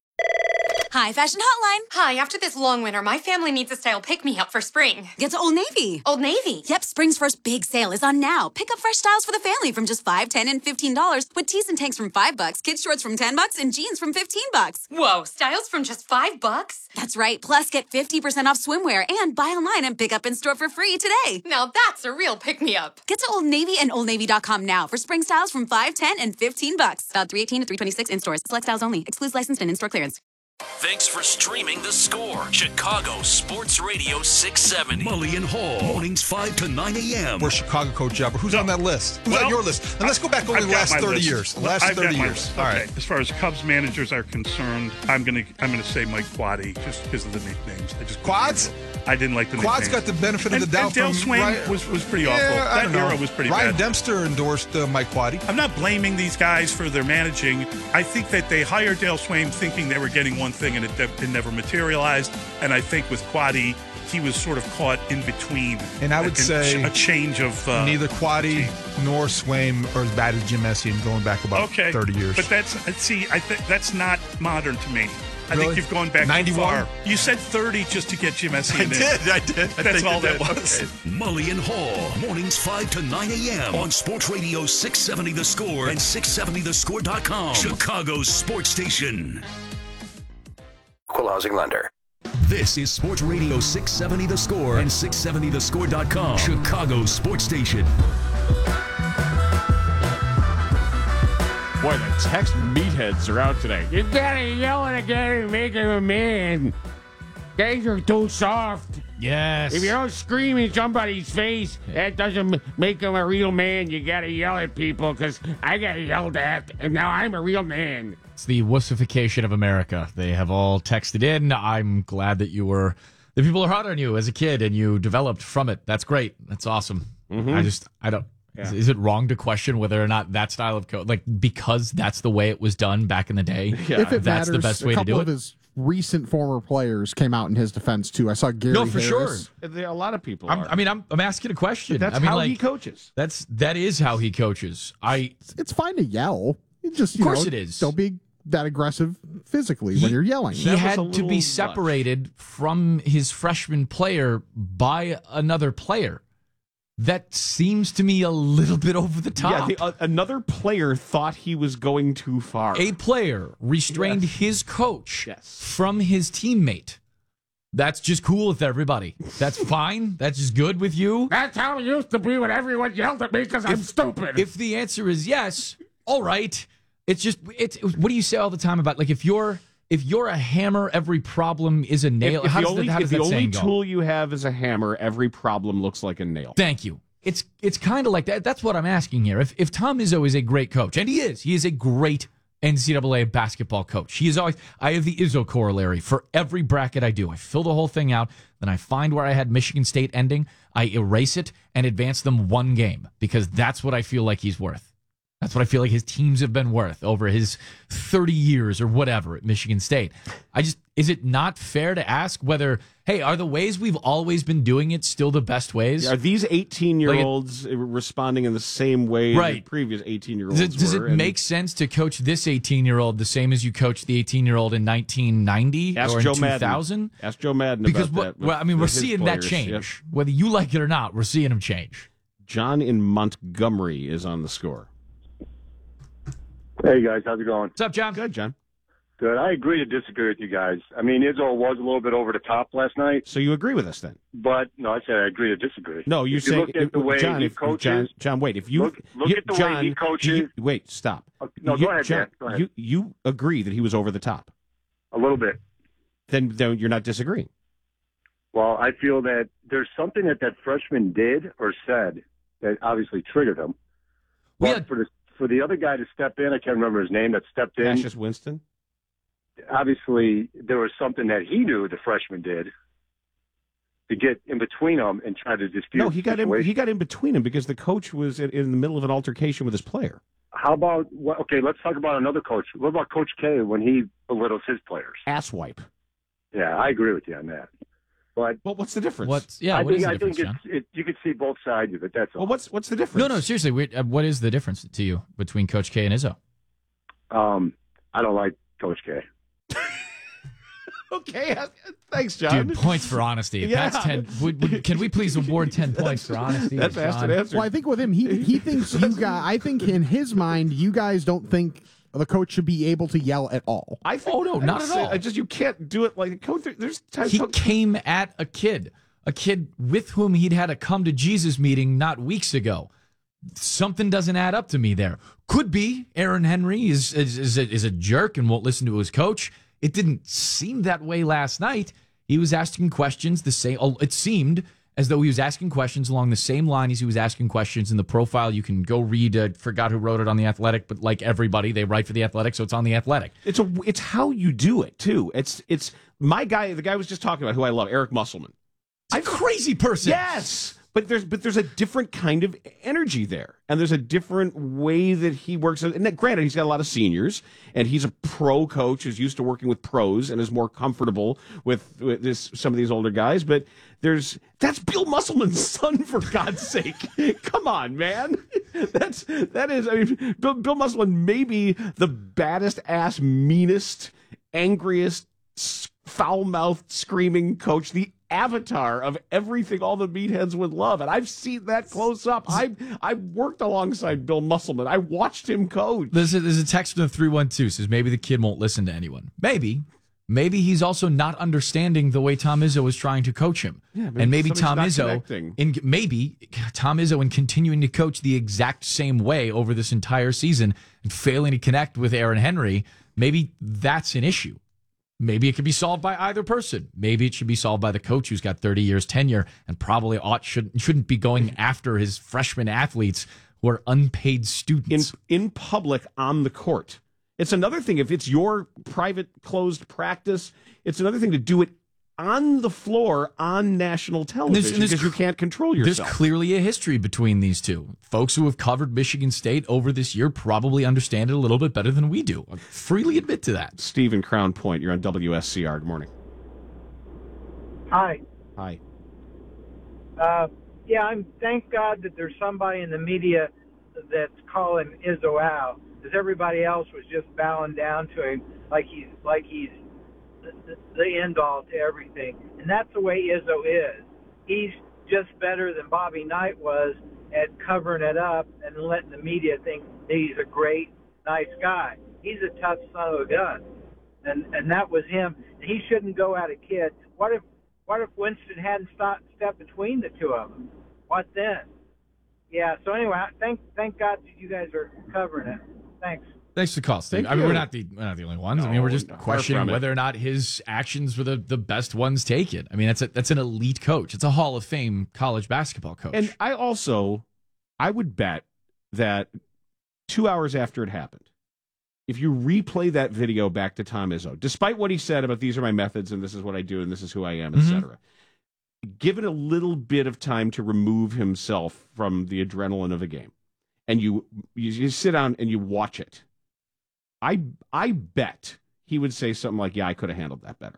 Hi, Fashion Hotline. Hi, after this long winter, my family needs a style pick-me-up for spring. Get to Old Navy. Old Navy? Yep, spring's first big sale is on now. Pick up fresh styles for the family from just $5, $10, and $15 with tees and tanks from $5, kids shorts from $10, and jeans from $15. Whoa, styles from just $5? That's right. Plus, get 50% off swimwear and buy online and pick up in store for free today. Now that's a real pick-me-up. Get to Old Navy and OldNavy.com now for spring styles from $5, $10, and $15. About 3/18 to 3/26 in stores. Select styles only. Excludes licensed and in-store clearance. Thanks for streaming The Score, Chicago Sports Radio 670. Mully and Hall, mornings 5 to 9 a.m. We're Chicago coach Jabber. Who's on that list? Who's on your list? And let's go back over the last 30 years. All right. As far as Cubs managers are concerned, I'm gonna say Mike Quaddy just because of the nicknames. Quads? I didn't like the Quads nicknames. got the benefit of the doubt. And Dale Swain was pretty awful. That era was pretty Ryan bad. Dempster endorsed Mike Quaddy. I'm not blaming these guys for their managing. I think that they hired Dale Swain thinking they were getting one thing and it never materialized. And I think with Quaddy, he was sort of caught in between. And I would say a change of neither Quaddy nor Swain are as bad as Jim Messian going back about 30 years. But I think that's not modern to me. I think you've gone back 91? too far. You said 30 just to get Jim Messian in. I did. That's all that was. Okay. Mully and Hall, mornings 5 to 9 a.m. on Sports Radio 670 The Score and 670thescore.com. Chicago's sports station. Equal housing lender. This is Sports Radio 670 The Score and 670thescore.com. Chicago's sports station. Boy, the text meatheads are out today. You gotta yell again and make him a man. Things are too soft. Yes. If you don't scream in somebody's face, that doesn't make them a real man. You gotta yell at people, because I got yelled at, and now I'm a real man. It's the wussification of America. They have all texted in. I'm glad that the people are hard on you as a kid and you developed from it. That's great. That's awesome. I don't. Yeah. Is it wrong to question whether or not that style of coach, because that's the way it was done back in the day? Yeah. If it that's matters, the best way to do A couple it. of his recent former players came out in his defense too. I saw Gary No, for Harris. sure. A lot of people. I'm asking a question. But that's how he coaches. That is how he coaches. It's fine to yell. Of course it is. Don't be that aggressive physically when you're yelling. He had to be separated from his freshman player by another player. That seems to me a little bit over the top. Yeah, another player thought he was going too far. A player restrained his coach from his teammate. That's just cool with everybody. That's fine. That's just good with you. That's how it used to be when everyone yelled at me because I'm stupid. If the answer is yes, all right. It's what do you say all the time about, if you're a hammer, every problem is a nail? If the only tool you have is a hammer, every problem looks like a nail. Thank you. It's kind of like that. That's what I'm asking here. If Tom Izzo is a great coach, and he is a great NCAA basketball coach. I have the Izzo corollary for every bracket I do. I fill the whole thing out, then I find where I had Michigan State ending, I erase it and advance them one game, because that's what I feel like he's worth. That's what I feel like his teams have been worth over his 30 years or whatever at Michigan State. Is it not fair to ask whether, hey, are the ways we've always been doing it still the best ways? Are these 18-year-olds responding in the same way right. that previous 18-year-olds were? Does it make sense to coach this 18-year-old the same as you coached the 18-year-old in 1990 or in 2000? Ask Joe Madden because about that. We're seeing that change. Yep. Whether you like it or not, we're seeing them change. John in Montgomery is on the score. Hey, guys. How's it going? What's up, John? Good, John. Good. I agree to disagree with you guys. I mean, Izzo was a little bit over the top last night. So you agree with us then? But, no, I said I agree to disagree. No, you're saying... Look at the way he coaches... John, wait. If you... Look at the way he coaches... wait, stop. No, go ahead, John, go ahead. You agree that he was over the top? A little bit. Then you're not disagreeing. Well, I feel that there's something that freshman did or said that obviously triggered him. But for the other guy to step in, I can't remember his name, that stepped in. Cassius Winston? Obviously, there was something that he knew the freshman did to get in between them and try to dispute. No, he got in between him because the coach was in the middle of an altercation with his player. How about, okay, let's talk about another coach. What about Coach K when he belittles his players? Asswipe. Yeah, I agree with you on that. But well, what's the difference? I think you could see both sides of it. That's all. Well, what's the difference? No, seriously. What is the difference to you between Coach K and Izzo? I don't like Coach K. Okay, thanks, John. Dude, points for honesty. Yeah. That's 10. Can we please award 10 points for honesty? That's fast and answer. Well, I think with him, he thinks you guys. I think in his mind, you guys don't think the coach should be able to yell at all. I think, no, not at all. You can't do it like a coach. There's times he came at a kid with whom he'd had a come to Jesus meeting not weeks ago. Something doesn't add up to me there. Could be Aaron Henry is a jerk and won't listen to his coach. It didn't seem that way last night. He was asking questions the same. It seemed as though he was asking questions along the same line as he was asking questions in the profile. You can go read. Forgot who wrote it on The Athletic, but like everybody, they write for The Athletic, so it's on The Athletic. It's how you do it too. It's my guy. The guy I was just talking about, who I love, Eric Musselman. A crazy person. Yes. But there's a different kind of energy there, and there's a different way that he works. And granted, he's got a lot of seniors, and he's a pro coach who's used to working with pros and is more comfortable with some of these older guys. But that's Bill Musselman's son, for God's sake! Come on, man. That is. I mean, Bill Musselman may be the baddest ass, meanest, angriest, foul-mouthed, screaming coach. The avatar of everything all the meatheads would love, and I've seen that close up. I worked alongside Bill Musselman. I watched him coach. There's a text from 312 says maybe the kid won't listen to anyone. Maybe he's also not understanding the way Tom Izzo is trying to coach him. Yeah, and maybe Tom Izzo in continuing to coach the exact same way over this entire season and failing to connect with Aaron Henry, maybe that's an issue. Maybe it could be solved by either person. Maybe it should be solved by the coach who's got 30 years tenure and probably shouldn't be going after his freshman athletes who are unpaid students. In public on the court. It's another thing if it's your private closed practice. It's another thing to do it on the floor on national television because you can't control yourself. There's clearly a history between these two. Folks who have covered Michigan State over this year probably understand it a little bit better than we do. I freely admit to that. Steve in Crown Point, you're on WSCR. Good morning. Hi. Hi. Thank God that there's somebody in the media that's calling Izzo out, because everybody else was just bowing down to him like he's the end all to everything. And that's the way Izzo is. He's just better than Bobby Knight was at covering it up and letting the media think that he's a great, nice guy. He's a tough son of a gun. And that was him. He shouldn't go at a kid. What if Winston hadn't stepped between the two of them? What then? Yeah, so anyway, thank God that you guys are covering it. Thanks. Thanks for the call, Steve. We're not the only ones. No, we're just questioning whether or not his actions were the best ones taken. That's an elite coach. It's a Hall of Fame college basketball coach. And I would bet that 2 hours after it happened, if you replay that video back to Tom Izzo, despite what he said about these are my methods and this is what I do and this is who I am, etc., give it a little bit of time to remove himself from the adrenaline of a game, and you sit down and you watch it. I bet he would say something like, "Yeah, I could have handled that better."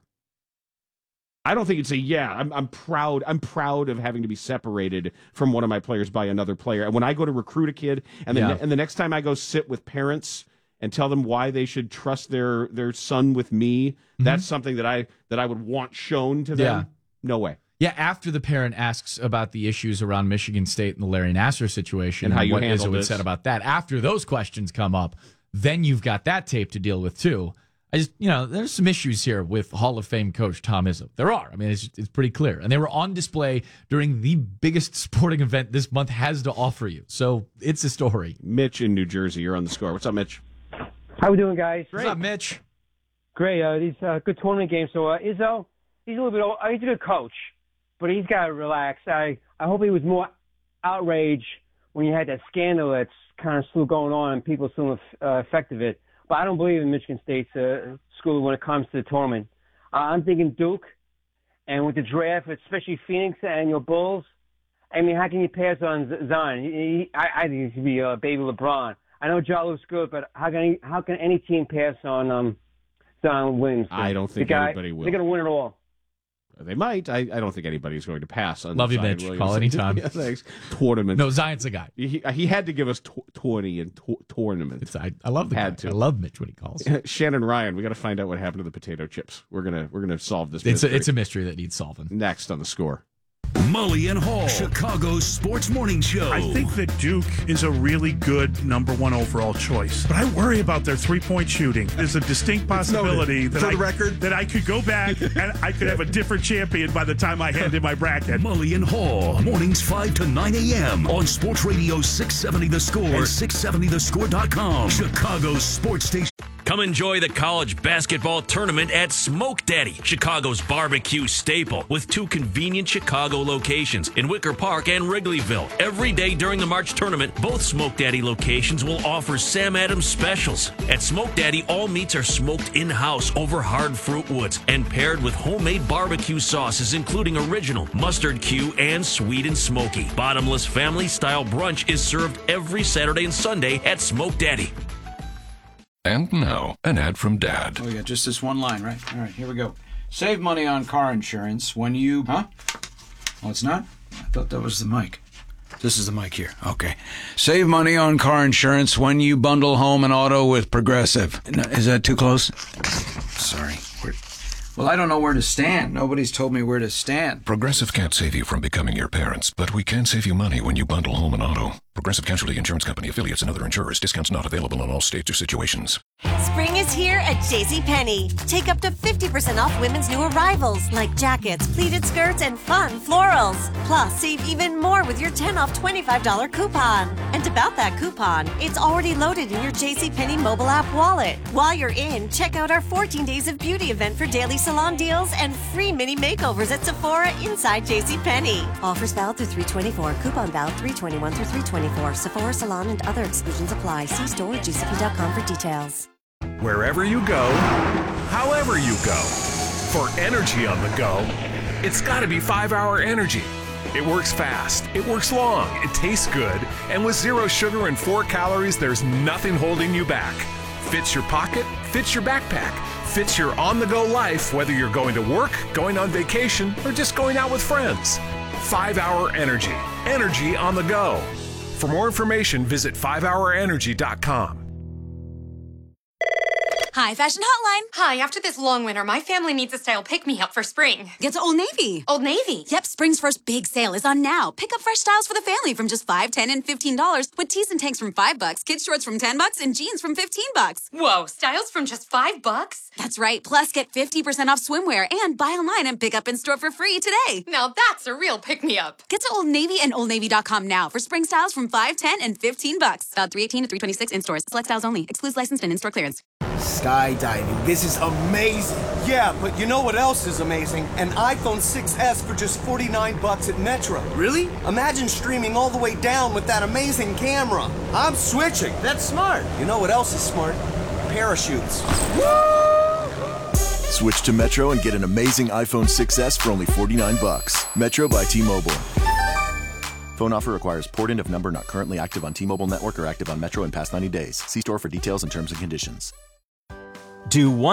I don't think he'd say, "Yeah, I'm proud. I'm proud of having to be separated from one of my players by another player." And when I go to recruit a kid, and the next time I go sit with parents and tell them why they should trust their son with me, that's something that I would want shown to them. Yeah. No way. Yeah, after the parent asks about the issues around Michigan State and the Larry Nassar situation and how you what handled Izzo it, said about that, after those questions come up, then you've got that tape to deal with too. There's some issues here with Hall of Fame coach Tom Izzo. There are. It's pretty clear. And they were on display during the biggest sporting event this month has to offer you. So it's a story. Mitch in New Jersey, you're on the score. What's up, Mitch? How we doing, guys? What's up, Mitch? Great. These good tournament games. So Izzo, he's a little bit old. He's a good coach, but he's got to relax. I hope he was more outraged when you had that scandal that's kind of still going on and people still effective it. But I don't believe in Michigan State's school when it comes to the tournament. I'm thinking Duke, and with the draft, especially Phoenix and your Bulls, how can you pass on Zion? I think he should be baby LeBron. I know Ja looks good, but how can any team pass on Zion Williamson? I don't think anybody will. They're going to win it all. They might. I don't think anybody's going to pass on Love you, Zion Mitch. Williamson. Call anytime. Yeah, thanks. Tournament. No, Zion's the guy. He had to give us 20 in tournament. I love the guy. I love Mitch when he calls. Shannon Ryan, we got to find out what happened to the potato chips. We're gonna solve this. It's a mystery that needs solving. Next on the score. Mully and Hall, Chicago's sports morning show. I think that Duke is a really good #1 overall choice, but I worry about their three-point shooting. There's a distinct possibility that I could go back and I could have a different champion by the time I hand in my bracket. Mully and Hall, mornings 5 to 9 a.m. on Sports Radio 670 The Score and 670thescore.com. Chicago's sports station. Come enjoy the college basketball tournament at Smoke Daddy, Chicago's barbecue staple, with 2 convenient Chicago locations in Wicker Park and Wrigleyville. Every day during the March tournament, both Smoke Daddy locations will offer Sam Adams specials. At Smoke Daddy, all meats are smoked in-house over hard fruit woods and paired with homemade barbecue sauces, including original, mustard Q, and sweet and smoky. Bottomless family-style brunch is served every Saturday and Sunday at Smoke Daddy. And now, an ad from Dad. Oh, yeah, just this one line, right? All right, here we go. Save money on car insurance when you... Huh? Oh, it's not? I thought that was the mic. This is the mic here. Okay. Save money on car insurance when you bundle home and auto with Progressive. No, is that too close? Sorry. Well, I don't know where to stand. Nobody's told me where to stand. Progressive can't save you from becoming your parents, but we can save you money when you bundle home and auto. Progressive Casualty Insurance Company, affiliates, and other insurers. Discounts not available in all states or situations. Spring is here at JCPenney. Take up to 50% off women's new arrivals like jackets, pleated skirts, and fun florals. Plus, save even more with your 10 off $25 coupon. And about that coupon, it's already loaded in your JCPenney mobile app wallet. While you're in, check out our 14 Days of Beauty event for daily salon deals and free mini makeovers at Sephora inside JCPenney. Offers valid through 3/24. Coupon valid 3/21 through 3/24. Sephora salon and other exclusions apply. See store at jcp.com for details. Wherever you go, however you go, for energy on the go, it's got to be 5-Hour Energy. It works fast, it works long, it tastes good, and with 0 sugar and 4 calories, there's nothing holding you back. Fits your pocket, fits your backpack, fits your on-the-go life, whether you're going to work, going on vacation, or just going out with friends. 5-Hour Energy. Energy on the go. For more information, visit 5hourenergy.com. Hi, Fashion Hotline. Hi, after this long winter, my family needs a style pick-me-up for spring. Get to Old Navy. Old Navy? Yep, spring's first big sale is on now. Pick up fresh styles for the family from just $5, $10, and $15 with tees and tanks from $5, kids shorts from $10, and jeans from $15. Whoa, styles from just $5? That's right. Plus, get 50% off swimwear and buy online and pick up in store for free today. Now that's a real pick-me-up. Get to Old Navy and OldNavy.com now for spring styles from $5, $10, and $15. About 3/18 to 3/26 in stores. Select styles only. Excludes licensed and in-store clearance. Skydiving. This is amazing. Yeah, but you know what else is amazing? An iPhone 6S for just $49 at Metro. Really? Imagine streaming all the way down with that amazing camera. I'm switching. That's smart. You know what else is smart? Parachutes. Switch to Metro and get an amazing iPhone 6S for only $49. Metro by T-Mobile. Phone offer requires port-in of number not currently active on T-Mobile network or active on Metro in past 90 days. See store for details and terms and conditions. Do one